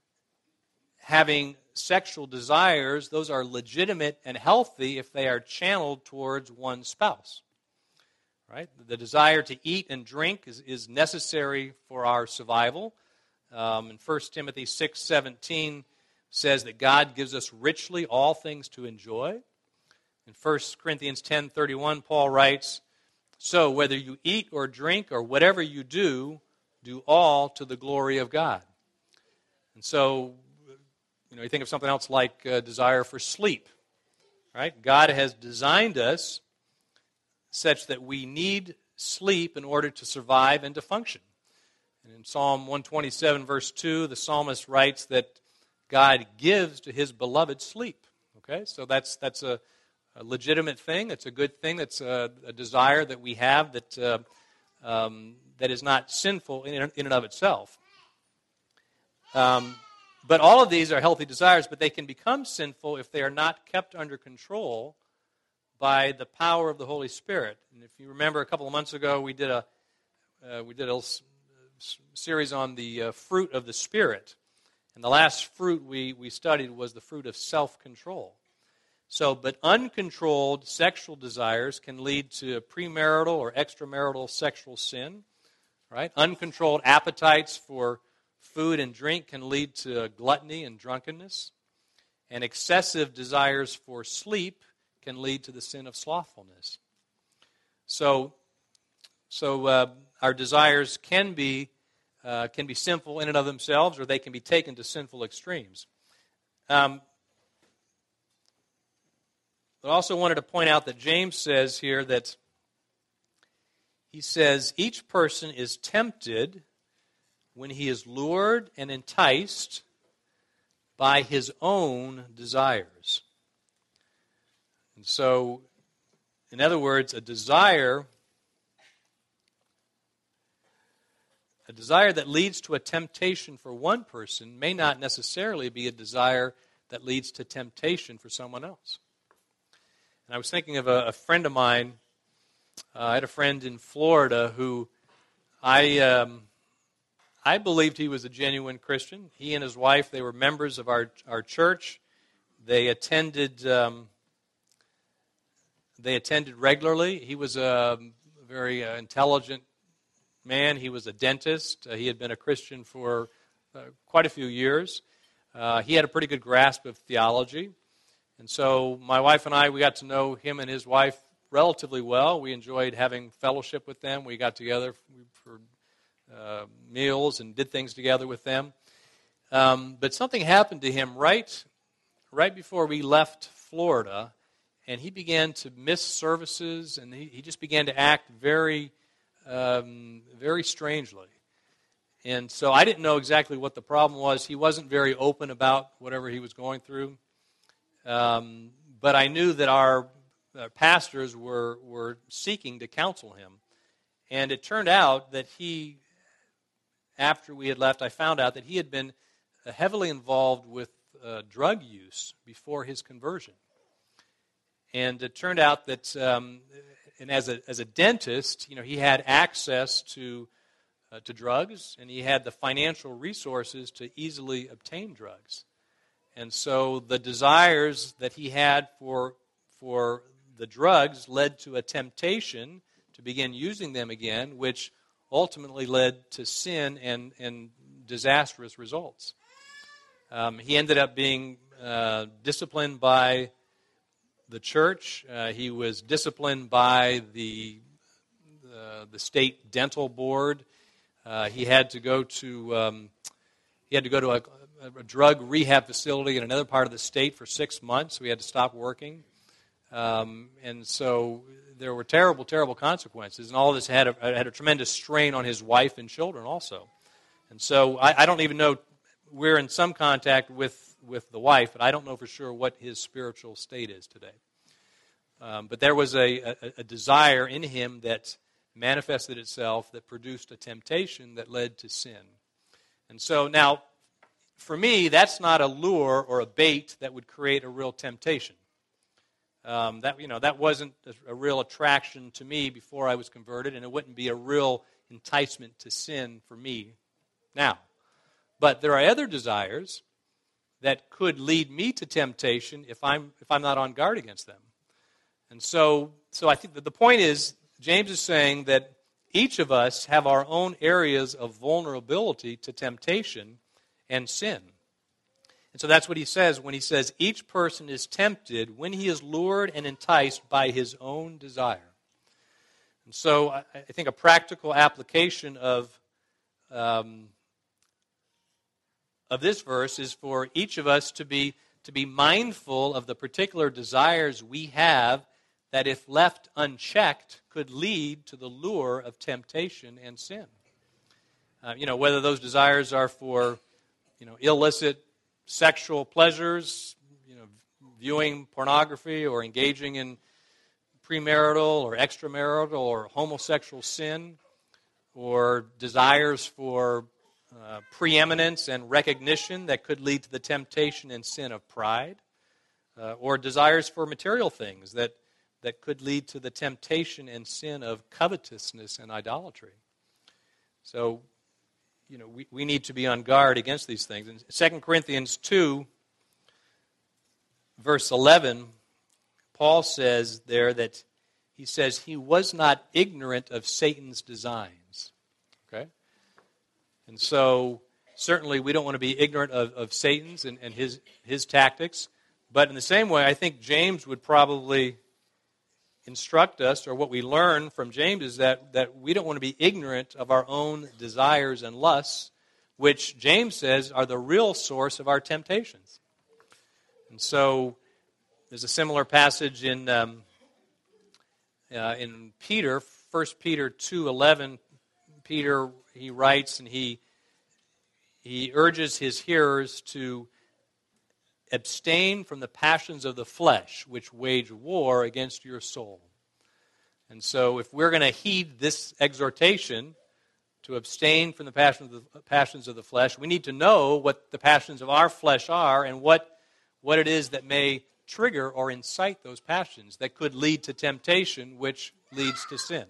having sexual desires, those are legitimate and healthy if they are channeled towards one spouse. Right? The desire to eat and drink is, is necessary for our survival. Um, in First Timothy six seventeen says that God gives us richly all things to enjoy. In First Corinthians ten thirty-one, Paul writes, "So whether you eat or drink or whatever you do, do all to the glory of God." And so, you know, you think of something else like uh, desire for sleep. Right? God has designed us such that we need sleep in order to survive and to function. And in Psalm one twenty-seven, verse two, the psalmist writes that God gives to his beloved sleep. Okay, so that's that's a, a legitimate thing. It's a good thing. That's a, a desire that we have that uh, um, that is not sinful in, in and of itself. Um, but all of these are healthy desires, but they can become sinful if they are not kept under control by the power of the Holy Spirit. And if you remember, a couple of months ago, we did a uh, we did a s- series on the uh, fruit of the Spirit, and the last fruit we we studied was the fruit of self-control. So, but uncontrolled sexual desires can lead to premarital or extramarital sexual sin. Right? Uncontrolled appetites for food and drink can lead to gluttony and drunkenness, and excessive desires for sleep can lead to the sin of slothfulness. So, so uh, our desires can be uh, can be sinful in and of themselves, or they can be taken to sinful extremes. Um, but I also wanted to point out that James says here that he says each person is tempted when he is lured and enticed by his own desires. And so, in other words, a desire, a desire that leads to a temptation for one person may not necessarily be a desire that leads to temptation for someone else. And I was thinking of a, a friend of mine. Uh, I had a friend in Florida who I um, I believed he was a genuine Christian. He and his wife, they were members of our our church. They attended. Um, They attended regularly. He was a very uh, intelligent man. He was a dentist. Uh, he had been a Christian for uh, quite a few years. Uh, he had a pretty good grasp of theology. And so my wife and I, we got to know him and his wife relatively well. We enjoyed having fellowship with them. We got together for uh, meals and did things together with them. Um, but something happened to him right, right before we left Florida. And he began to miss services, and he, he just began to act very, um, very strangely. And so I didn't know exactly what the problem was. He wasn't very open about whatever he was going through. Um, but I knew that our uh, pastors were, were seeking to counsel him. And it turned out that he, after we had left, I found out that he had been uh, heavily involved with uh, drug use before his conversion. And it turned out that, um, and as a as a dentist, you know, he had access to uh, to drugs, and he had the financial resources to easily obtain drugs. And so the desires that he had for, for the drugs led to a temptation to begin using them again, which ultimately led to sin and, and disastrous results. Um, he ended up being uh, disciplined by the church. Uh, he was disciplined by the uh, the state dental board. Uh, he had to go to um, he had to go to a, a drug rehab facility in another part of the state for six months. So he had to stop working, um, and so there were terrible, terrible consequences. And all this had a, had a tremendous strain on his wife and children also. And so I, I don't even know. We're in some contact with. with the wife, but I don't know for sure what his spiritual state is today. Um, but there was a, a, a desire in him that manifested itself that produced a temptation that led to sin. And so now, for me, that's not a lure or a bait that would create a real temptation. Um, that you know that wasn't a, a real attraction to me before I was converted, and it wouldn't be a real enticement to sin for me now. But there are other desires that could lead me to temptation if I'm if I'm not on guard against them. And so so I think that the point is, James is saying that each of us have our own areas of vulnerability to temptation and sin. And so that's what he says when he says each person is tempted when he is lured and enticed by his own desire. And so I, I think a practical application of um, of this verse is for each of us to be to be mindful of the particular desires we have that, if left unchecked, could lead to the lure of temptation and sin. Uh, you know, whether those desires are for, you know, illicit sexual pleasures, you know, viewing pornography or engaging in premarital or extramarital or homosexual sin, or desires for Uh, preeminence and recognition that could lead to the temptation and sin of pride, uh, or desires for material things that, that could lead to the temptation and sin of covetousness and idolatry. So, you know, we, we need to be on guard against these things. In Second Corinthians two, verse eleven, Paul says there that he says he was not ignorant of Satan's designs. Okay? And so, certainly, we don't want to be ignorant of, of Satan's and, and his, his tactics. But in the same way, I think James would probably instruct us, or what we learn from James is that, that we don't want to be ignorant of our own desires and lusts, which James says are the real source of our temptations. And so, there's a similar passage in um, uh, in Peter, First Peter two eleven. Peter, he writes and he he urges his hearers to abstain from the passions of the flesh, which wage war against your soul. And so if we're going to heed this exhortation to abstain from the passions of the, passions of the flesh, we need to know what the passions of our flesh are and what, what it is that may trigger or incite those passions that could lead to temptation, which leads to sin.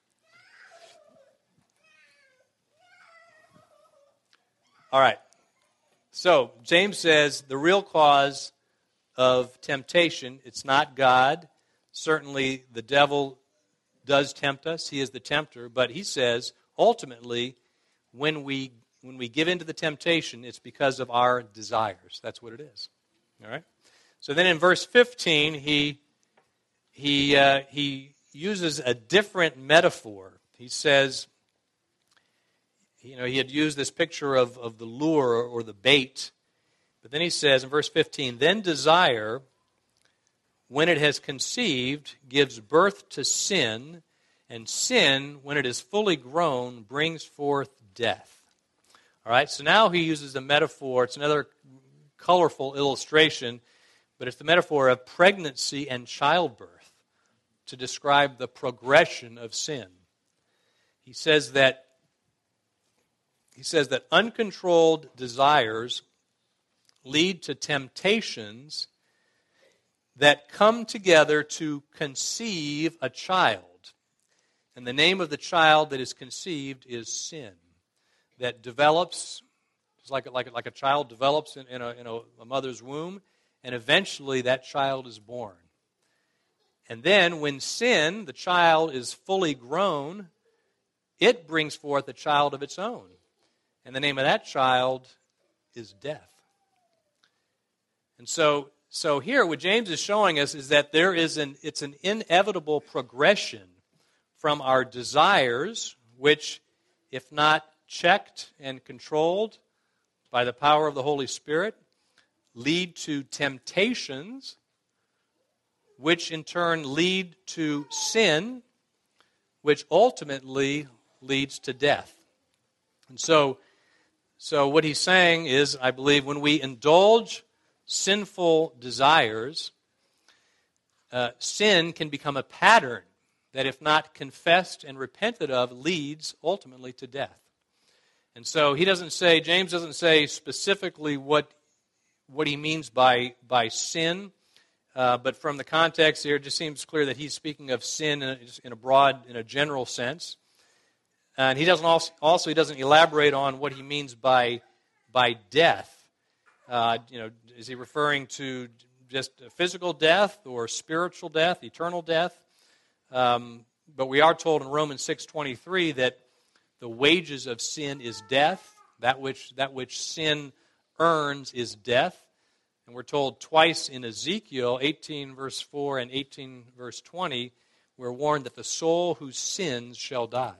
All right. So, James says the real cause of temptation, it's not God. Certainly, the devil does tempt us. He is the tempter. But he says, ultimately, when we when we give in to the temptation, it's because of our desires. That's what it is. All right? So then in verse fifteen, he, he, uh, he uses a different metaphor. He says, you know, he had used this picture of, of the lure or the bait. But then he says in verse fifteen, then desire, when it has conceived, gives birth to sin, and sin, when it is fully grown, brings forth death. All right, so now he uses a metaphor. It's another colorful illustration, but it's the metaphor of pregnancy and childbirth to describe the progression of sin. He says that He says that uncontrolled desires lead to temptations that come together to conceive a child. And the name of the child that is conceived is sin, that develops Just like, like, like a child develops in, in, a, in a, a mother's womb, and eventually that child is born. And then when sin, the child is fully grown, it brings forth a child of its own. And the name of that child is death. And so, so here what James is showing us is that there is an it's an inevitable progression from our desires, which, if not checked and controlled by the power of the Holy Spirit, lead to temptations, which in turn lead to sin, which ultimately leads to death. And so, so what he's saying is, I believe, when we indulge sinful desires, uh, sin can become a pattern that, if not confessed and repented of, leads ultimately to death. And so he doesn't say, James doesn't say specifically what what he means by by sin, uh, but from the context here, it just seems clear that he's speaking of sin in a, in a broad, in a general sense. And he doesn't also, also he doesn't elaborate on what he means by by death. Uh, you know, is he referring to just physical death or spiritual death, eternal death? Um, but we are told in Romans six twenty-three that the wages of sin is death. That which that which sin earns is death. And we're told twice in Ezekiel eighteen verse four and eighteen verse twenty, we're warned that the soul who sins shall die.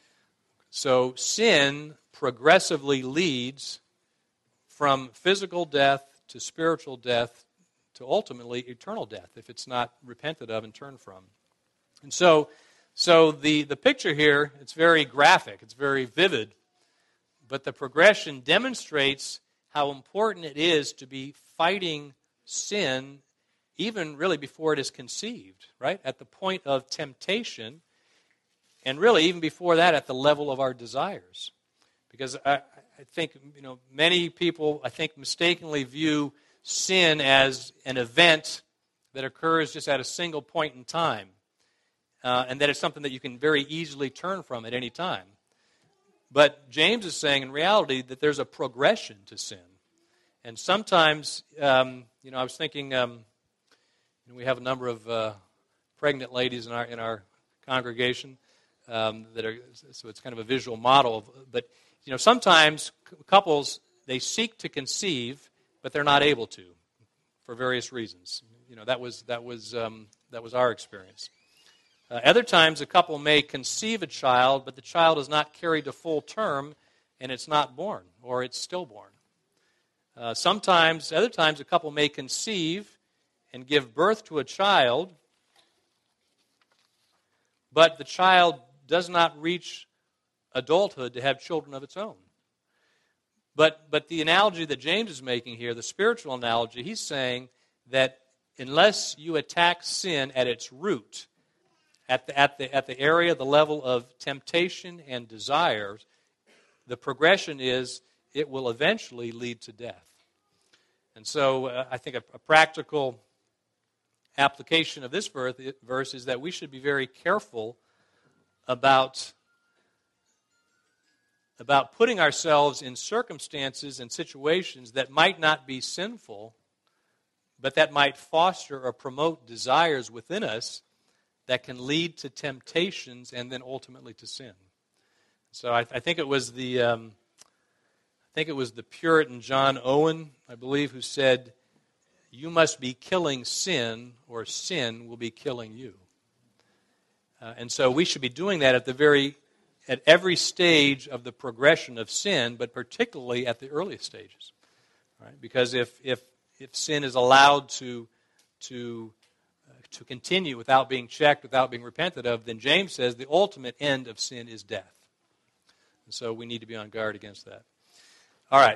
So sin progressively leads from physical death to spiritual death to ultimately eternal death if it's not repented of and turned from. And so, so the, the picture here, it's very graphic, it's very vivid, but the progression demonstrates how important it is to be fighting sin even really before it is conceived, right? At the point of temptation, and really even before that at the level of our desires. Because I, I think, you know, many people, I think, mistakenly view sin as an event that occurs just at a single point in time, uh, and that it's something that you can very easily turn from at any time. But James is saying, in reality, that there's a progression to sin. And sometimes, um, you know, I was thinking, um, you know, we have a number of uh, pregnant ladies in our in our congregation um, that are, so it's kind of a visual model. Of, but you know, sometimes couples, they seek to conceive, but they're not able to, for various reasons. You know, that was that was um, that was our experience. Uh, other times, a couple may conceive a child, but the child is not carried to full term, and it's not born, or it's stillborn. Uh, sometimes, other times, a couple may conceive and give birth to a child, but the child does not reach adulthood to have children of its own. But but the analogy that James is making here, the spiritual analogy, he's saying that unless you attack sin at its root, at the at the at the area, the level of temptation and desires, the progression is it will eventually lead to death. And so uh, I think a, a practical application of this verse, verse is that we should be very careful about about putting ourselves in circumstances and situations that might not be sinful, but that might foster or promote desires within us that can lead to temptations and then ultimately to sin. So I, I think it was the um, I think it was the Puritan John Owen, I believe, who said, "You must be killing sin, or sin will be killing you." Uh, and so we should be doing that at the very at every stage of the progression of sin, but particularly at the earliest stages, right? Because if if if sin is allowed to to uh, to continue without being checked, without being repented of, then James says the ultimate end of sin is death. And so we need to be on guard against that. All right.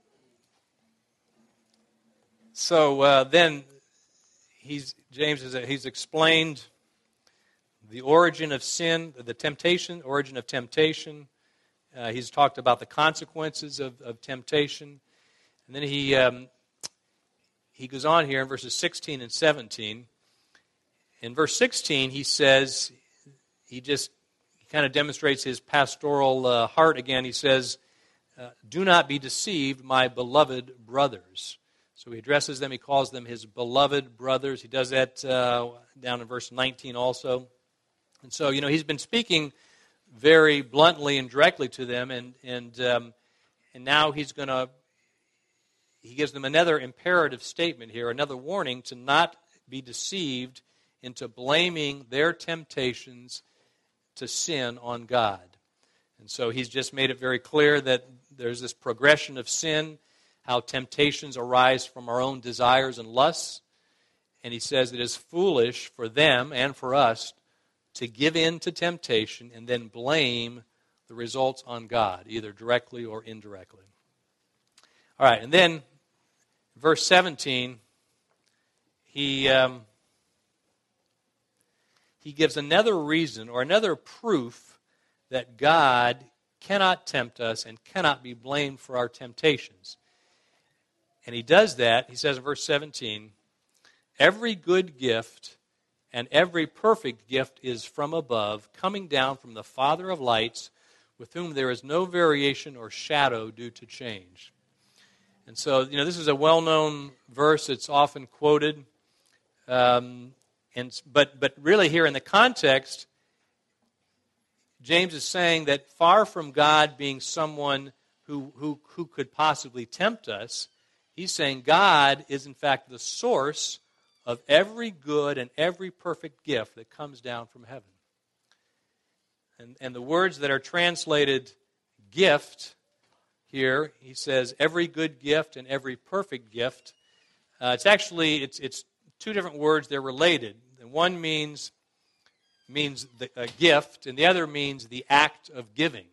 So uh, then he's James is he's explained the origin of sin, the temptation, origin of temptation. Uh, he's talked about the consequences of, of temptation. And then he um, he goes on here in verses sixteen and seventeen. In verse sixteen, he says, he just he kind of demonstrates his pastoral uh, heart again. He says, uh, do not be deceived, my beloved brothers. So he addresses them, he calls them his beloved brothers. He does that uh, down in verse nineteen also. And so, you know, he's been speaking very bluntly and directly to them, and and um, and now he's going to, he gives them another imperative statement here, another warning to not be deceived into blaming their temptations to sin on God. And so he's just made it very clear that there's this progression of sin, how temptations arise from our own desires and lusts. And he says it is foolish for them and for us to give in to temptation and then blame the results on God, either directly or indirectly. All right, and then verse seventeen, he um, he gives another reason or another proof that God cannot tempt us and cannot be blamed for our temptations. And he does that, he says in verse seventeen, every good gift and every perfect gift is from above, coming down from the Father of lights, with whom there is no variation or shadow due to change. And so, you know, this is a well-known verse. It's often quoted. Um, and but but really here in the context, James is saying that far from God being someone who, who, who could possibly tempt us, he's saying God is in fact the source of every good and every perfect gift that comes down from heaven. And, and the words that are translated gift here, he says every good gift and every perfect gift. Uh, it's actually, it's, it's two different words, they're related. And one means, means the, a gift, and the other means the act of giving.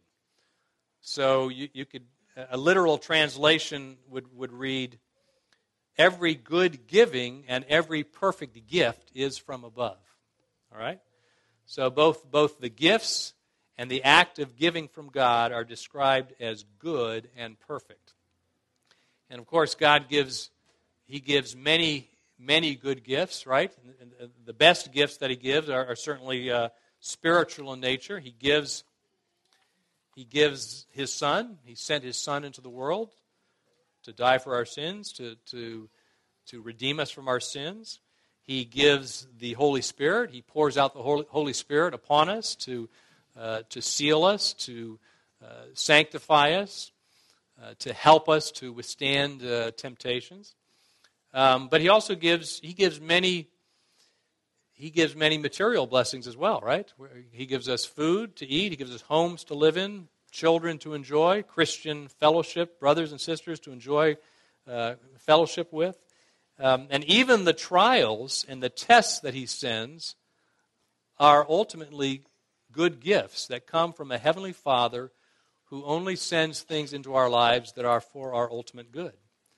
So you, you could, a literal translation would, would read, every good giving and every perfect gift is from above. All right? So both, both the gifts and the act of giving from God are described as good and perfect. And of course, God gives, He gives many, many good gifts, right? And the best gifts that He gives are, are certainly uh, spiritual in nature. He gives, He gives His Son. He sent His Son into the world to die for our sins, to, to, to redeem us from our sins. He gives the Holy Spirit. He pours out the Holy, Holy Spirit upon us to, uh, to seal us, to uh, sanctify us, uh, to help us to withstand uh, temptations. Um, but He also gives He gives many He gives many material blessings as well, right? He gives us food to eat. He gives us homes to live in, children to enjoy, Christian fellowship, brothers and sisters to enjoy uh, fellowship with. Um, and even the trials and the tests that He sends are ultimately good gifts that come from a Heavenly Father who only sends things into our lives that are for our ultimate good.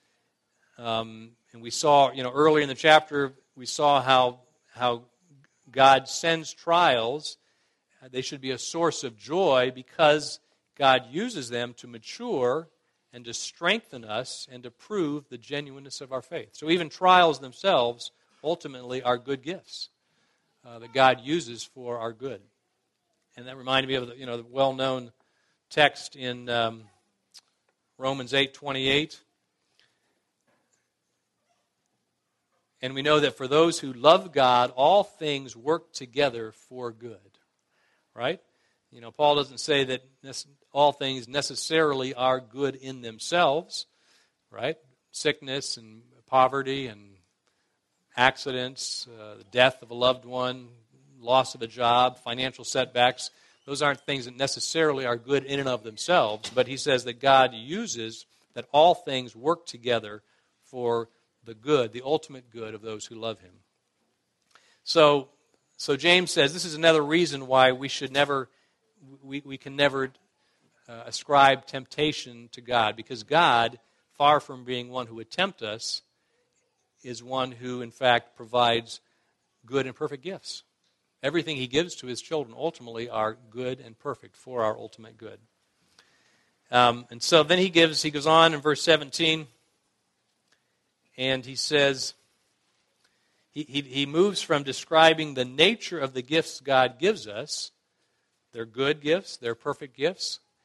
Um, and we saw, you know, earlier in the chapter, we saw how how God sends trials. They should be a source of joy because God uses them to mature and to strengthen us and to prove the genuineness of our faith. So even trials themselves ultimately are good gifts uh, that God uses for our good. And that reminded me of the, you know, the well-known text in um, Romans eight twenty-eight. And we know that for those who love God, all things work together for good. Right? You know, Paul doesn't say that all things necessarily are good in themselves, right? Sickness and poverty and accidents, uh, the death of a loved one, loss of a job, financial setbacks, those aren't things that necessarily are good in and of themselves, but he says that God uses that all things work together for the good, the ultimate good of those who love Him. So, so James says this is another reason why we should never We, we can never uh, ascribe temptation to God, because God, far from being one who would tempt us, is one who, in fact, provides good and perfect gifts. Everything He gives to His children ultimately are good and perfect for our ultimate good. Um, and so then he gives, he goes on in verse seventeen, and he says, he, he, he moves from describing the nature of the gifts God gives us, they're good gifts, they're perfect gifts,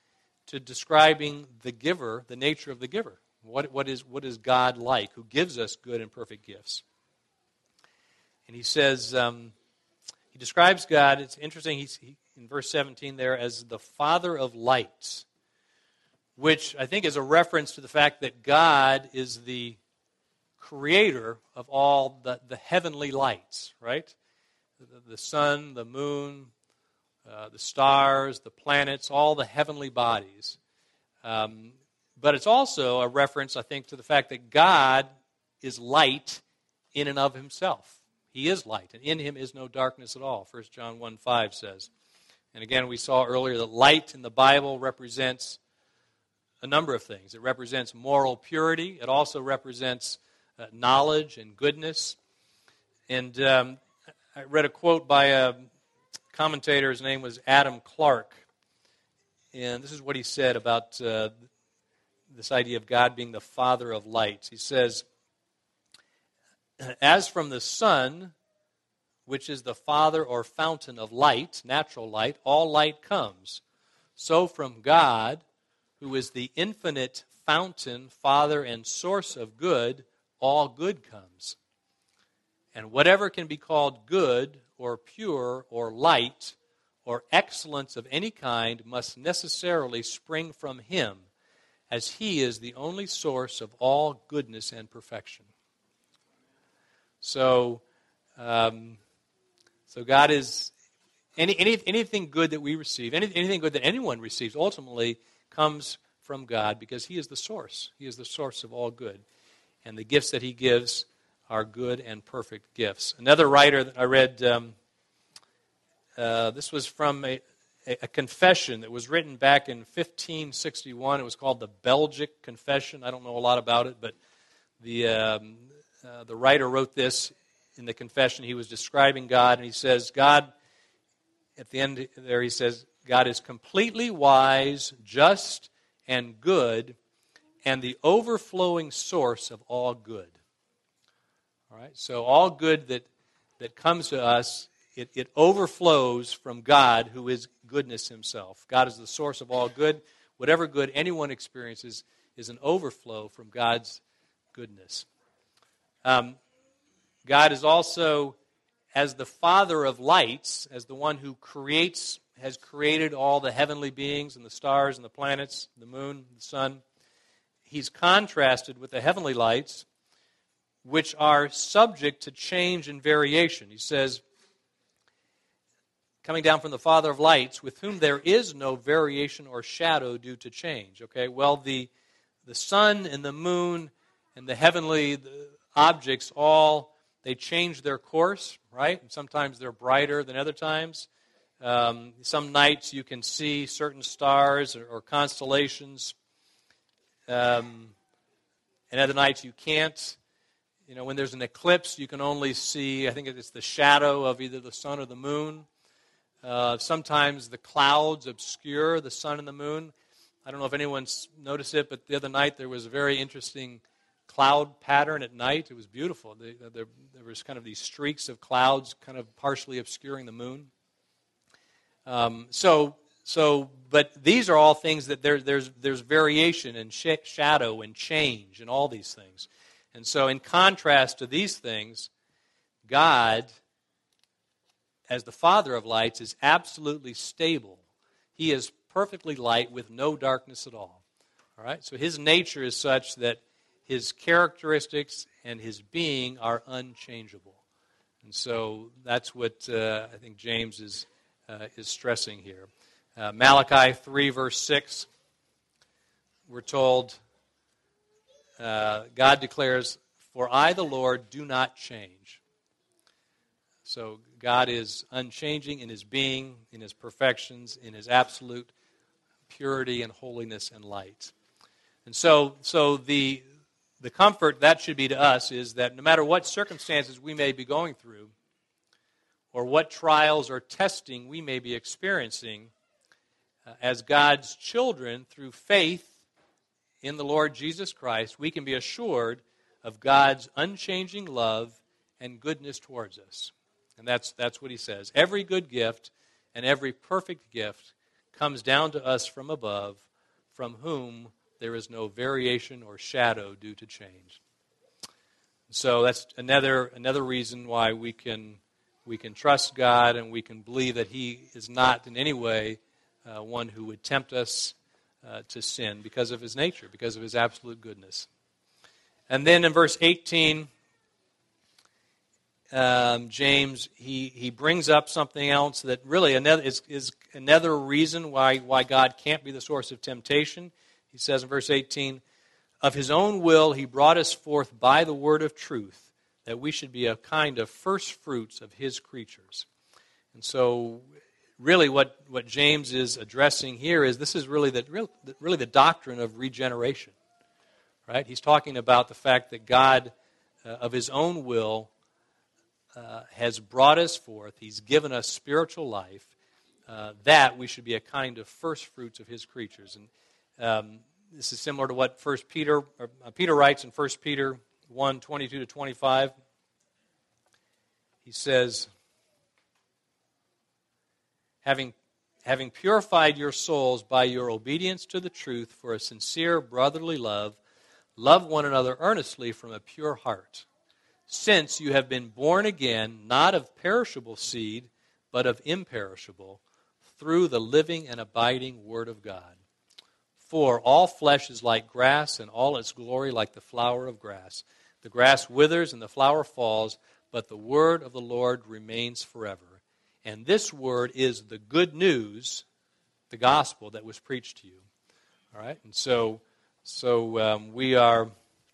to describing the giver, the nature of the giver. What, what, is, what is God like, who gives us good and perfect gifts? And he says, um, he describes God, it's interesting, he's, he, in verse seventeen there, as the Father of lights, which I think is a reference to the fact that God is the creator of all the, the heavenly lights, right? The, the sun, the moon, uh, the stars, the planets, all the heavenly bodies. Um, but it's also a reference, I think, to the fact that God is light in and of himself. He is light, and in him is no darkness at all, First John one five says. And again, we saw earlier that light in the Bible represents a number of things. It represents moral purity. It also represents uh, knowledge and goodness. And um, I read a quote by a commentator. His name was Adam Clark. And this is what he said about uh, this idea of God being the Father of lights. He says, "As from the sun, which is the father or fountain of light, natural light, all light comes. So from God, who is the infinite fountain, father, and source of good, all good comes. And whatever can be called good or pure or light or excellence of any kind must necessarily spring from him, as he is the only source of all goodness and perfection." So, um, so God is, any, any anything good that we receive, any, anything good that anyone receives, ultimately comes from God, because he is the source. He is the source of all good. And the gifts that he gives are good and perfect gifts. Another writer that I read, um, uh, this was from a, a confession that was written back in fifteen sixty-one. It was called the Belgic Confession. I don't know a lot about it, but the um, uh, the writer wrote this in the confession. He was describing God, and he says, God, at the end there he says, God is completely wise, just, and good, and the overflowing source of all good. All right, so all good that, that comes to us, it, it overflows from God, who is goodness himself. God is the source of all good. Whatever good anyone experiences is an overflow from God's goodness. Um, God is also, as the Father of lights, as the one who creates, has created all the heavenly beings and the stars and the planets, the moon, the sun. He's contrasted with the heavenly lights, which are subject to change and variation. He says, coming down from the Father of lights, with whom there is no variation or shadow due to change. Okay, well, the the sun and the moon and the heavenly objects all, they change their course, right? And sometimes they're brighter than other times. Um, some nights you can see certain stars or, or constellations, um, and other nights you can't. You know, when there's an eclipse, you can only see, I think it's the shadow of either the sun or the moon. Uh, sometimes the clouds obscure the sun and the moon. I don't know if anyone's noticed it, but the other night there was a very interesting cloud pattern at night. It was beautiful. There, there, there was kind of these streaks of clouds kind of partially obscuring the moon. Um, so, so, but these are all things that there, there's there's variation and sh- shadow and change and all these things. And so in contrast to these things, God, as the Father of lights, is absolutely stable. He is perfectly light with no darkness at all. All right? So his nature is such that his characteristics and his being are unchangeable. And so that's what uh, I think James is uh, is stressing here. Uh, Malachi three, verse six, we're told, uh, God declares, "For I, the Lord, do not change." So God is unchanging in his being, in his perfections, in his absolute purity and holiness and light. And so, so the the comfort that should be to us is that no matter what circumstances we may be going through, or what trials or testing we may be experiencing, uh, as God's children, through faith in the Lord Jesus Christ, we can be assured of God's unchanging love and goodness towards us. And that's that's what he says. Every good gift and every perfect gift comes down to us from above, from whom there is no variation or shadow due to change. So that's another another reason why we can we can trust God and we can believe that He is not in any way uh, one who would tempt us uh, to sin because of His nature, because of His absolute goodness. And then in verse eighteen, um, James he he brings up something else that really another is, is another reason why why God can't be the source of temptation. He says in verse eighteen, "Of His own will He brought us forth by the word of truth, that we should be a kind of first fruits of His creatures." And so, really, what, what James is addressing here is this is really the really the doctrine of regeneration, right? He's talking about the fact that God, uh, of His own will, uh, has brought us forth. He's given us spiritual life, uh, that we should be a kind of first fruits of His creatures. And Um, this is similar to what First Peter or, uh, Peter writes in First Peter one, twenty-two to twenty-five. He says, having, having purified your souls by your obedience to the truth for a sincere brotherly love, love one another earnestly from a pure heart, since you have been born again, not of perishable seed, but of imperishable, through the living and abiding Word of God. For all flesh is like grass, and all its glory like the flower of grass. The grass withers and the flower falls, but the word of the Lord remains forever. And this word is the good news, the gospel that was preached to you. All right, and so, so um, we are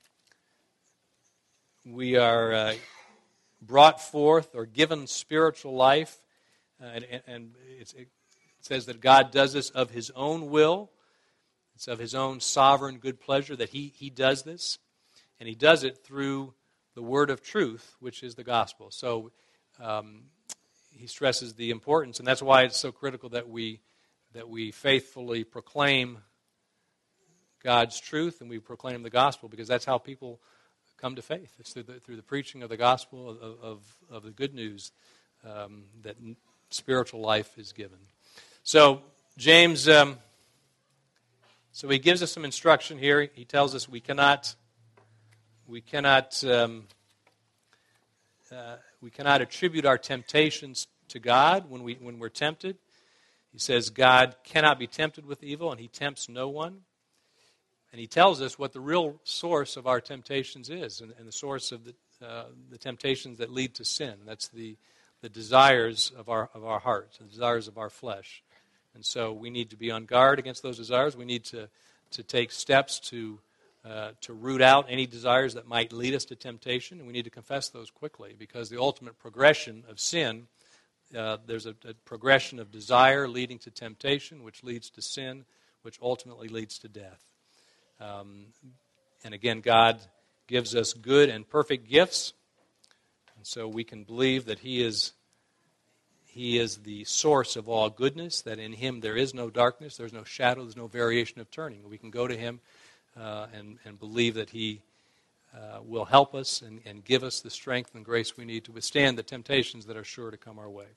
we are uh, brought forth or given spiritual life, uh, and, and it's, it says that God does this of His own will. It's of His own sovereign good pleasure that he, he does this. And He does it through the word of truth, which is the gospel. So um, he stresses the importance, and that's why it's so critical that we that we faithfully proclaim God's truth and we proclaim the gospel, because that's how people come to faith. It's through the, through the preaching of the gospel, of, of, of the good news, um, that spiritual life is given. So James... Um, So he gives us some instruction here. He tells us we cannot, we cannot, um, uh, we cannot attribute our temptations to God when we when we're tempted. He says God cannot be tempted with evil, and He tempts no one. And he tells us what the real source of our temptations is, and, and the source of the uh, the temptations that lead to sin. That's the the desires of our of our hearts, the desires of our flesh. And so we need to be on guard against those desires. We need to, to take steps to uh, to root out any desires that might lead us to temptation. And we need to confess those quickly, because the ultimate progression of sin, uh, there's a, a progression of desire leading to temptation, which leads to sin, which ultimately leads to death. Um, and again, God gives us good and perfect gifts. And so we can believe that He is He is the source of all goodness, that in Him there is no darkness, there's no shadow, there's no variation of turning. We can go to Him uh, and, and believe that He uh, will help us and, and give us the strength and grace we need to withstand the temptations that are sure to come our way.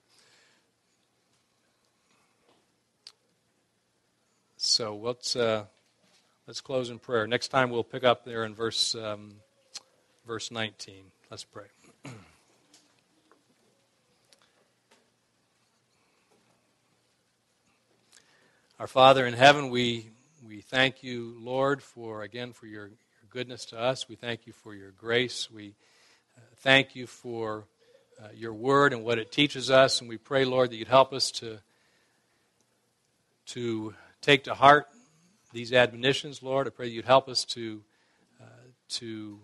So let's, uh, let's close in prayer. Next time we'll pick up there in verse, um, verse nineteen. Let's pray. Our Father in heaven, we we thank you, Lord, for, again, for your, your goodness to us. We thank you for your grace. We uh, thank you for uh, your word and what it teaches us. And we pray, Lord, that you'd help us to, to take to heart these admonitions, Lord. I pray that you'd help us to, uh, to,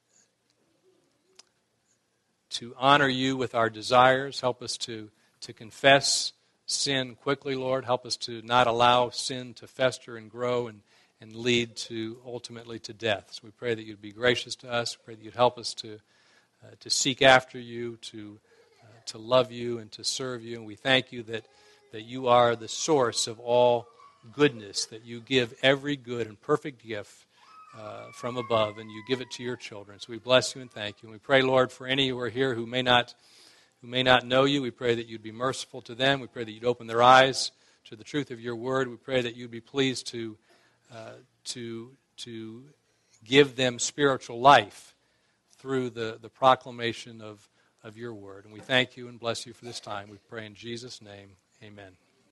to honor you with our desires. Help us to, to confess sin quickly, Lord. Help us to not allow sin to fester and grow and, and lead to ultimately to death. So we pray that you'd be gracious to us. We pray that you'd help us to uh, to seek after you, to uh, to love you and to serve you. And we thank you that, that you are the source of all goodness, that you give every good and perfect gift uh, from above, and you give it to your children. So we bless you and thank you. And we pray, Lord, for any who are here who may not who may not know you, we pray that you'd be merciful to them. We pray that you'd open their eyes to the truth of your word. We pray that you'd be pleased to uh, to, to give them spiritual life through the, the proclamation of, of your word. And we thank you and bless you for this time. We pray in Jesus' name, amen.